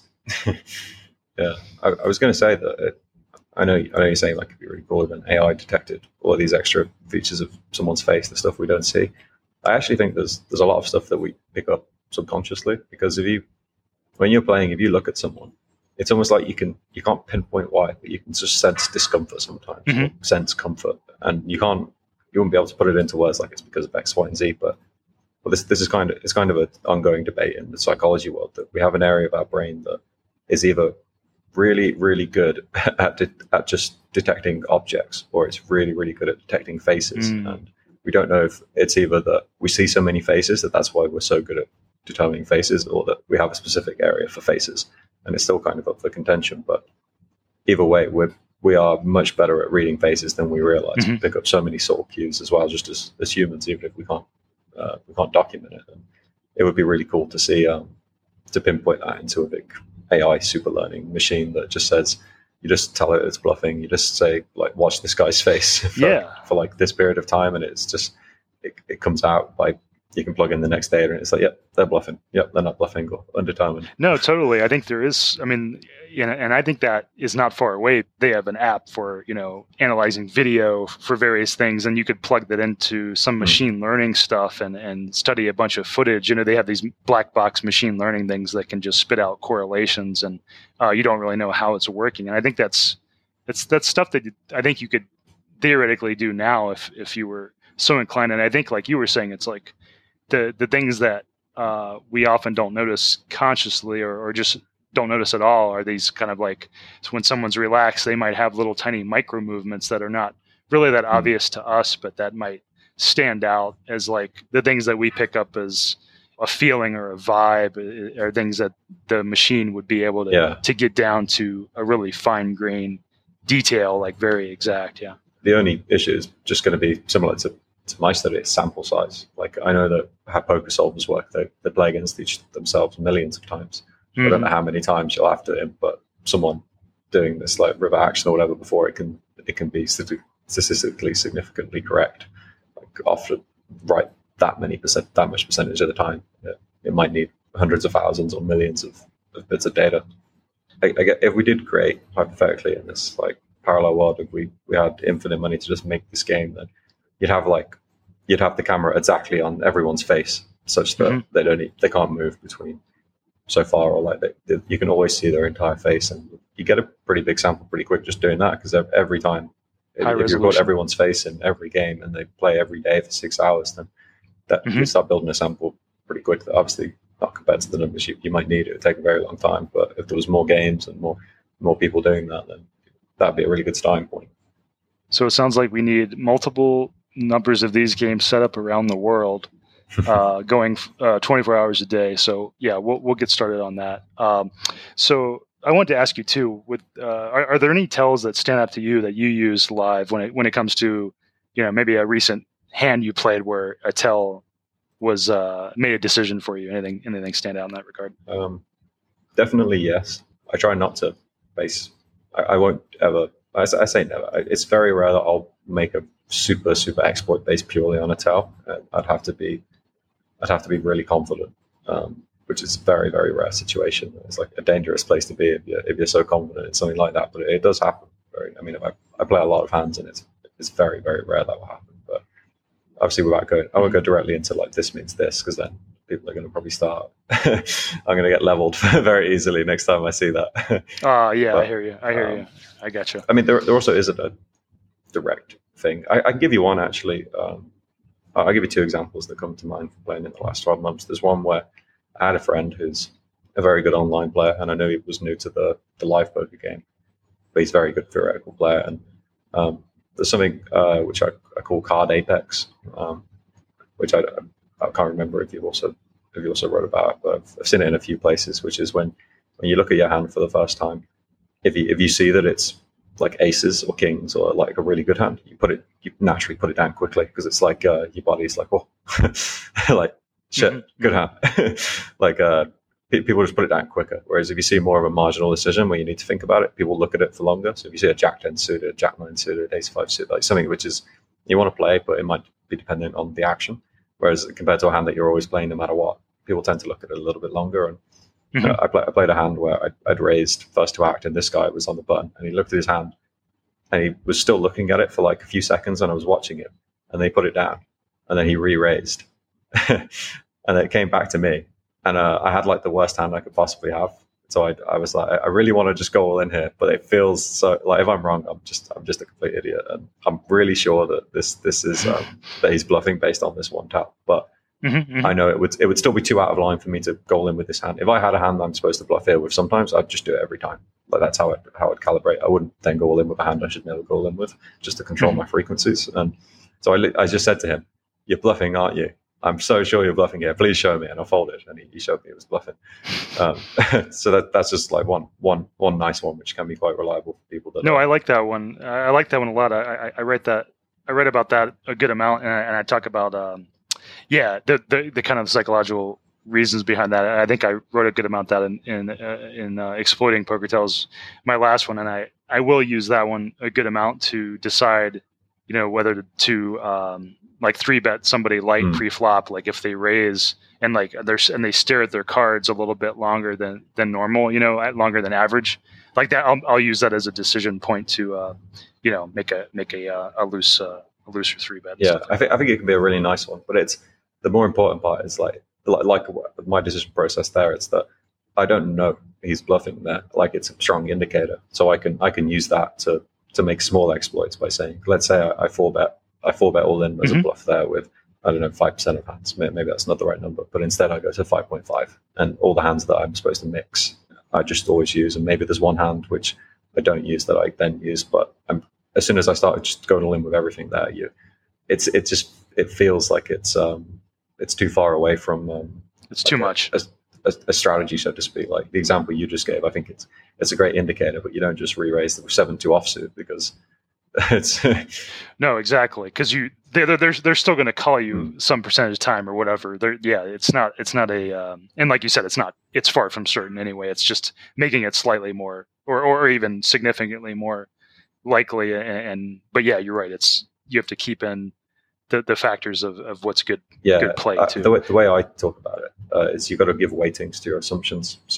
yeah, I, I was going to say that it, I know I know you're saying like it'd be really cool if an A I detected all these extra features of someone's face, the stuff we don't see. I actually think there's there's a lot of stuff that we pick up subconsciously, because if you when you're playing, if you look at someone, it's almost like you can you can't pinpoint why, but you can just sense discomfort sometimes, Mhm. or sense comfort, and you can't you won't be able to put it into words like it's because of X, Y, and Z. But well, this this is kind of it's kind of an ongoing debate in the psychology world, that we have an area of our brain that is either really really good at de- at just detecting objects, or it's really really good at detecting faces. Mm. And we don't know if it's either that we see so many faces that that's why we're so good at determining faces, or that we have a specific area for faces. And it's still kind of up for contention, but either way, we're we are much better at reading faces than we realize. Mhm. We pick up so many subtle cues as well, just as, as humans, even if we can't uh, we can't document it. And it would be really cool to see um, to pinpoint that into a big A I super learning machine that just says, you just tell it it's bluffing. You just say, like, watch this guy's face for, Yeah. for like this period of time, and it's just it, it comes out by. You can plug in the next data and it's like, yep, they're bluffing. Yep, they're not bluffing, or undetermined. No, totally. I think there is. I mean, you know, and I think that is not far away. They have an app for, you know, analyzing video for various things, and you could plug that into some machine learning stuff and, and study a bunch of footage. You know, they have these black box machine learning things that can just spit out correlations, and uh, you don't really know how it's working. And I think that's that's that's stuff that I think you could theoretically do now if if you were so inclined. And I think, like you were saying, it's like the the things that uh, we often don't notice consciously, or, or just don't notice at all, are these kind of like, so when someone's relaxed, they might have little tiny micro movements that are not really that Mm-hmm. obvious to us, but that might stand out as like the things that we pick up as a feeling or a vibe, uh, are things that the machine would be able to Yeah. to get down to a really fine grained detail, like very exact. Yeah. The only issue is just going to be similar to, to my study, it's sample size. Like, I know that how poker solvers work, they, they play against each themselves millions of times. I don't know how many times you'll have to input someone doing this like river action or whatever before it can it can be stati- statistically significantly correct. Like, after right that many percent, that much percentage of the time, it, it might need hundreds of thousands or millions of, of bits of data. I, I get, if we did create hypothetically in this like parallel world, if we we had infinite money to just make this game, then you'd have like you'd have the camera exactly on everyone's face, such that mm-hmm. they don't need, they can't move between so far, or like they, they, you can always see their entire face, and you get a pretty big sample pretty quick just doing that, because every time if, if you record everyone's face in every game and they play every day for six hours, then that mm-hmm. you start building a sample pretty quick. That obviously not compared to the numbers you, you might need. It would take a very long time, but if there was more games and more more people doing that, then that'd be a really good starting point. So it sounds like we need multiple numbers of these games set up around the world, uh, going uh, twenty-four hours a day. So yeah, we'll we'll get started on that. Um, so I wanted to ask you too: with uh, are, are there any tells that stand out to you that you use live when it when it comes to, you know, maybe a recent hand you played where a tell was uh, made a decision for you? Anything anything stand out in that regard? Um, definitely yes. I try not to base. I, I won't ever. I, I say never. It's very rare that I'll make a super super exploit based purely on a tell. I'd have to be, I'd have to be really confident, um, which is a very very rare situation. It's like a dangerous place to be if you're if you're so confident in something like that. But it, it does happen. Very, I mean, I, I play a lot of hands, and it's it's very very rare that will happen. But obviously, without going, I won't go directly into like this means this, because then people are going to probably start. I'm going to get leveled very easily next time I see that. Oh uh, yeah, but, I hear you. I hear um, you. I got you. I mean, there there also isn't a direct thing. I, I can give you one actually. Um, I'll give you two examples that come to mind from playing in the last twelve months. There's one where I had a friend who's a very good online player, and I know he was new to the, the live poker game, but he's a very good theoretical player. And um, there's something uh, which I, I call card apex, um, which I, I can't remember if you also if you also wrote about, but I've, I've seen it in a few places, which is when when you look at your hand for the first time, if you if you see that it's like aces or kings or like a really good hand, you put it, you naturally put it down quickly, because it's like uh, your body's like, oh, like shit, mm-hmm. good hand. like uh, pe- people just put it down quicker. Whereas if you see more of a marginal decision where you need to think about it, people look at it for longer. So if you see a jack ten suited, jack nine suited, ace five suited, like something which is you want to play, but it might be dependent on the action. Whereas compared to a hand that you're always playing no matter what, people tend to look at it a little bit longer. And Mm-hmm. Uh, I, play, I played a hand where I'd, I'd raised first to act, and this guy was on the button, and he looked at his hand, and he was still looking at it for like a few seconds, and I was watching him, and then he put it down, and then he re-raised, and then it came back to me, and uh, I had like the worst hand I could possibly have. So I, I was like, I really want to just go all in here, but it feels so like if I'm wrong, I'm just I'm just a complete idiot, and I'm really sure that this this is um, that he's bluffing based on this one tap, but. Mm-hmm, mm-hmm. I know it would it would still be too out of line for me to go all in with this hand. If I had a hand I'm supposed to bluff here with, sometimes I'd just do it every time. Like that's how it how I'd calibrate. I wouldn't then go all in with a hand I should never go all in with, just to control mm-hmm. my frequencies. And so I I just said to him, "You're bluffing, aren't you? I'm so sure you're bluffing here. Please show me." And I folded, and he, he showed me it was bluffing. Um, so that that's just like one one one nice one, which can be quite reliable for people. That no, are, I like that one. I like that one a lot. I I, I read that I read about that a good amount, and I, and I talk about. Um, Yeah, the, the the kind of psychological reasons behind that. I think I wrote a good amount of that in in, uh, in uh, Exploiting Poker Tells, my last one, and I, I will use that one a good amount to decide, you know, whether to, to um, like three bet somebody light mm. pre-flop, like if they raise and like there's and they stare at their cards a little bit longer than than normal, you know, longer than average, like that. I'll I'll use that as a decision point to, uh, you know, make a make a uh, a loose. Uh, a looser three bet. Yeah, I think I think it can be a really nice one, but it's the more important part is like like, like my decision process there. It's that I don't know he's bluffing there. Like it's a strong indicator, so I can I can use that to to make small exploits by saying, let's say I, I four bet I four bet all in as mm-hmm. a bluff there with I don't know five percent of hands. Maybe that's not the right number, but instead I go to five point five, and all the hands that I'm supposed to mix I just always use, and maybe there's one hand which I don't use that I then use, but I'm as soon as I started just going all in with everything there, you, it's it just it feels like it's um it's too far away from um, it's like too a, much a, a, a strategy, so to speak. Like the example you just gave, I think it's it's a great indicator, but you don't just re-raise the seven two offsuit because it's no exactly because you they're they're they're still going to call you mm. some percentage of time or whatever. They're, yeah, it's not it's not a um, and like you said, it's not it's far from certain anyway. It's just making it slightly more or or even significantly more likely, and, and but yeah, you're right. It's you have to keep in the, the factors of, of what's good yeah, good play uh, too. The way, the way I talk about it uh, is you've got to give weightings to your assumptions. So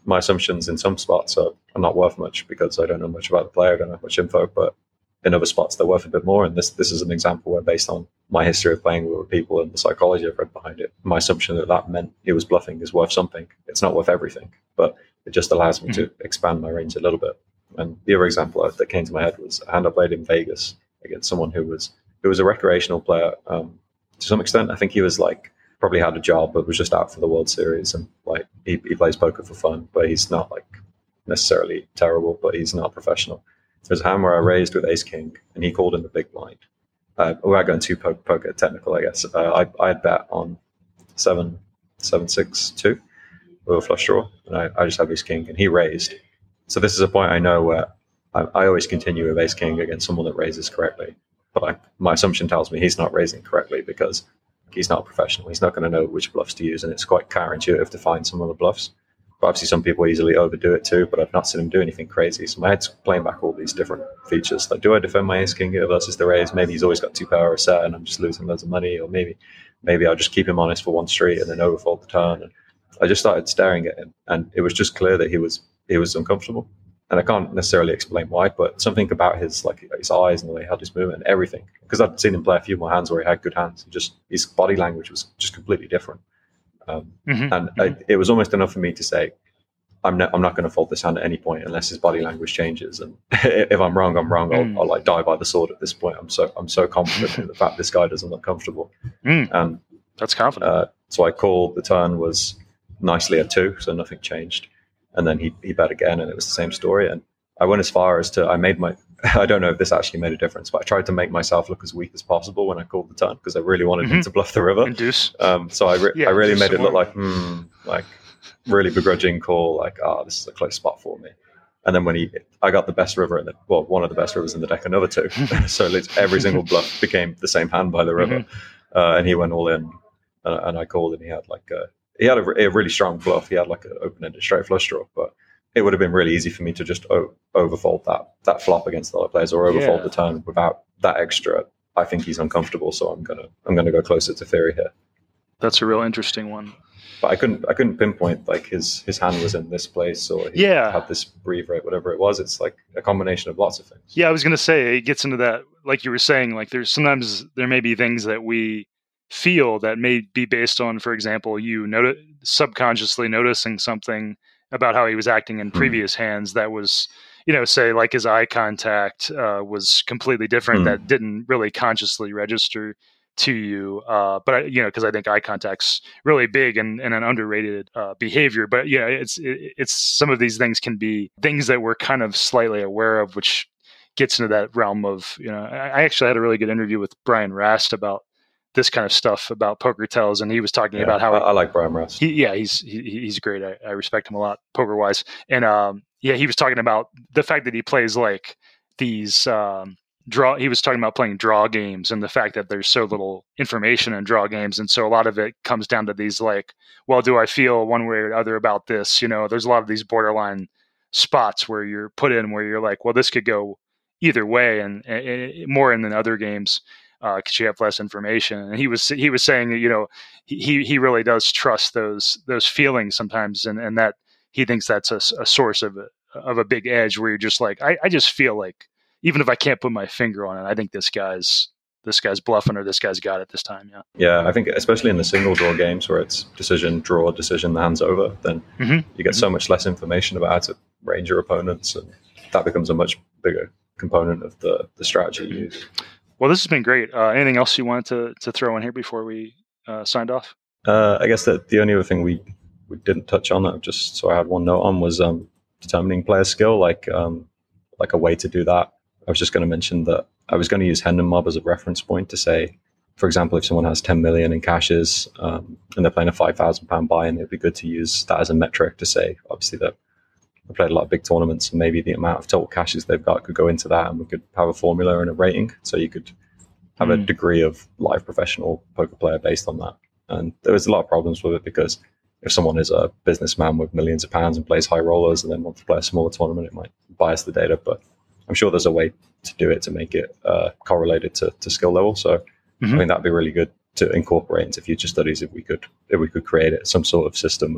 my assumptions in some spots are, are not worth much because I don't know much about the player, I don't have much info, but in other spots they're worth a bit more. And this this is an example where, based on my history of playing with people and the psychology I've read behind it, my assumption that that meant he was bluffing is worth something. It's not worth everything, but it just allows me mm-hmm. to expand my range a little bit. And the other example that came to my head was a hand I played in Vegas against someone who was who was a recreational player. Um, to some extent, I think he was like probably had a job, but was just out for the World Series, and like he, he plays poker for fun, but he's not like necessarily terrible, but he's not professional. There's a hand where I raised with Ace King, and he called in the big blind. Uh, without going too poker, poker technical, I guess. Uh, I I had bet on seven seven six two with a flush draw, and I, I just had Ace King, and he raised. So this is a point I know where I, I always continue with Ace King against someone that raises correctly, but I, my assumption tells me he's not raising correctly because he's not a professional. He's not going to know which bluffs to use, and it's quite counterintuitive to find some of the bluffs. But obviously, some people easily overdo it too, but I've not seen him do anything crazy. So my head's playing back all these different features. Like, do I defend my Ace King here versus the raise? Maybe he's always got two power a set, and I'm just losing loads of money, or maybe maybe I'll just keep him honest for one street and then overfold the turn. And I just started staring at him, and it was just clear that he was he was uncomfortable. And I can't necessarily explain why, but something about his like his eyes and the way he held his movement and everything. Because I'd seen him play a few more hands where he had good hands. He just his body language was just completely different. Um, mm-hmm. And mm-hmm. I, it was almost enough for me to say, I'm not, I'm not going to fold this hand at any point unless his body language changes. And if I'm wrong, I'm wrong. I'll, mm. I'll like die by the sword at this point. I'm so I'm so confident in the fact this guy doesn't look comfortable. Mm. And that's confident. Uh, so I called. The turn was nicely a two, so nothing changed. And then he he bet again, and it was the same story. And I went as far as to I made my. I don't know if this actually made a difference, but I tried to make myself look as weak as possible when I called the turn because I really wanted mm-hmm. him to bluff the river. Induce. Um, so I re- yeah, I really made it more. look like hmm, like really begrudging call, like ah, oh, this is a close spot for me. And then when he, I got the best river in the well, one of the best rivers in the deck, another two. So every single bluff became the same hand by the river, mm-hmm. uh, and he went all in, uh, and I called, and he had like a he had a, a really strong bluff. He had like an open-ended straight flush draw, but it would have been really easy for me to just o- overfold that that flop against the other players, or overfold yeah. the turn without that extra. I think he's uncomfortable, so I'm gonna I'm gonna go closer to theory here. That's a real interesting one. But I couldn't I couldn't pinpoint like his his hand was in this place, or he yeah. had this breathe rate, whatever it was. It's like a combination of lots of things. Yeah, I was gonna say it gets into that, like you were saying, like there's sometimes there may be things that we feel that may be based on, for example, you noti- subconsciously noticing something about how he was acting in previous mm. hands that was, you know, say like his eye contact uh, was completely different mm. that didn't really consciously register to you. Uh, but, I, you know, because I think eye contact's really big and, and an underrated uh, behavior. But, yeah, it's it, it's some of these things can be things that we're kind of slightly aware of, which gets into that realm of, you know, I, I actually had a really good interview with Brian Rast about this kind of stuff about poker tells, and he was talking yeah, about how I, I like Brian Rast. He, yeah, he's he, he's great. I, I respect him a lot poker wise, and um, yeah, he was talking about the fact that he plays like these um, draw. He was talking about playing draw games and the fact that there's so little information in draw games, and so a lot of it comes down to these like, well, do I feel one way or the other about this? You know, there's a lot of these borderline spots where you're put in where you're like, well, this could go either way, and, and more in than other games. Because uh, you have less information, and he was he was saying, you know, he he really does trust those those feelings sometimes, and, and that he thinks that's a, a source of a of a big edge where you're just like, I, I just feel like even if I can't put my finger on it, I think this guy's this guy's bluffing or this guy's got it this time. Yeah, yeah, I think especially in the single draw games where it's decision draw decision the hand's over, then mm-hmm. you get mm-hmm. so much less information about how to range your opponents, and that becomes a much bigger component of the the strategy you use. Well, this has been great. Uh, anything else you wanted to, to throw in here before we uh, signed off? Uh, I guess that the only other thing we, we didn't touch on, that just so I had one note on, was um, determining player skill, like um, like a way to do that. I was just going to mention that I was going to use Hendon Mob as a reference point to say, for example, if someone has ten million in cashes um, and they're playing a five thousand pound buy-in, it'd be good to use that as a metric to say, obviously, that I played a lot of big tournaments, and maybe the amount of total cashes they've got could go into that, and we could have a formula and a rating, so you could have mm. a degree of live professional poker player based on that. And there was a lot of problems with it, because if someone is a businessman with millions of pounds and plays high rollers and then wants to play a smaller tournament, it might bias the data. But I'm sure there's a way to do it to make it uh, correlated to, to skill level. So mm-hmm. I think that'd be really good to incorporate into future studies if we could if we could create it, some sort of system of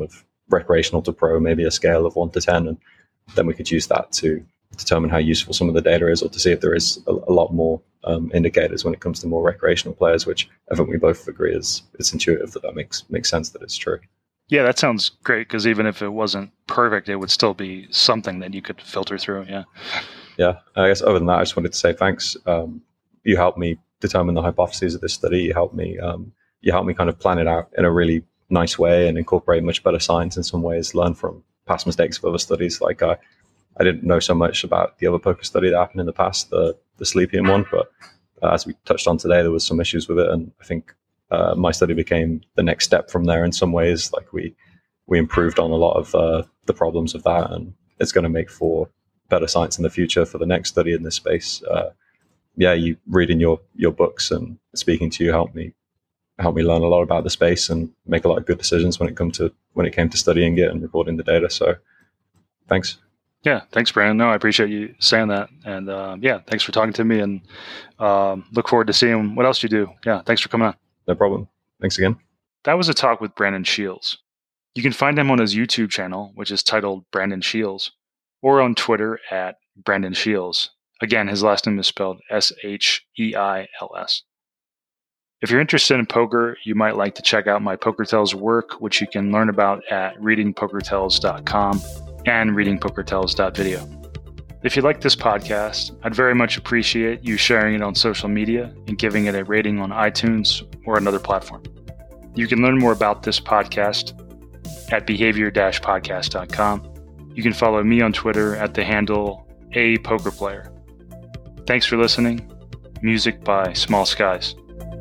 recreational to pro, maybe a scale of one to ten, and then we could use that to determine how useful some of the data is, or to see if there is a, a lot more um, indicators when it comes to more recreational players, which I think we both agree is it's intuitive that that makes makes sense that it's true. Yeah, that sounds great, because even if it wasn't perfect, it would still be something that you could filter through. Yeah. Yeah. I guess other than that, I just wanted to say thanks. Um, you helped me determine the hypotheses of this study. You helped me, um, you helped me kind of plan it out in a really nice way and incorporate much better science in some ways, learn from past mistakes of other studies. Like I, I didn't know so much about the other poker study that happened in the past, the, the Sleepian one, but uh, as we touched on today, there was some issues with it. And I think Uh, my study became the next step from there in some ways. Like we we improved on a lot of uh, the problems of that, and it's going to make for better science in the future for the next study in this space. Uh, yeah, you reading your your books and speaking to you helped me helped me learn a lot about the space and make a lot of good decisions when it come to when it came to studying it and recording the data. So, thanks. Yeah, thanks, Brandon. No, I appreciate you saying that, and uh, yeah, thanks for talking to me, and um, look forward to seeing what else you do. Yeah, thanks for coming on. No problem. Thanks again. That was a talk with Brandon Shields. You can find him on his YouTube channel, which is titled Brandon Shields, or on Twitter at Brandon Shields. Again, his last name is spelled S H E I L S. If you're interested in poker, you might like to check out my PokerTells work, which you can learn about at reading poker tells dot com and reading poker tells dot video. If you like this podcast, I'd very much appreciate you sharing it on social media and giving it a rating on iTunes or another platform. You can learn more about this podcast at behavior dash podcast dot com. You can follow me on Twitter at the handle A Poker Player. Thanks for listening. Music by Small Skies.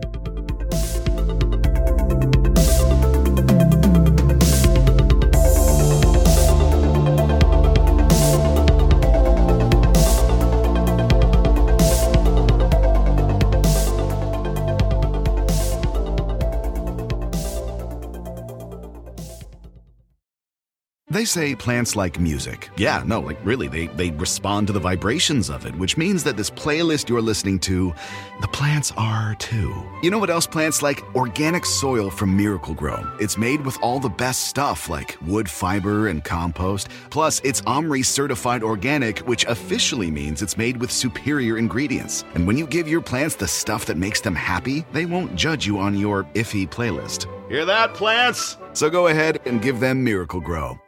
They say plants like music. Yeah, no, like really, they, they respond to the vibrations of it, which means that this playlist you're listening to, the plants are too. You know what else plants like? Organic soil from Miracle Grow. It's made with all the best stuff like wood fiber and compost. Plus, it's OMRI certified organic, which officially means it's made with superior ingredients. And when you give your plants the stuff that makes them happy, they won't judge you on your iffy playlist. Hear that, plants? So go ahead and give them Miracle Grow.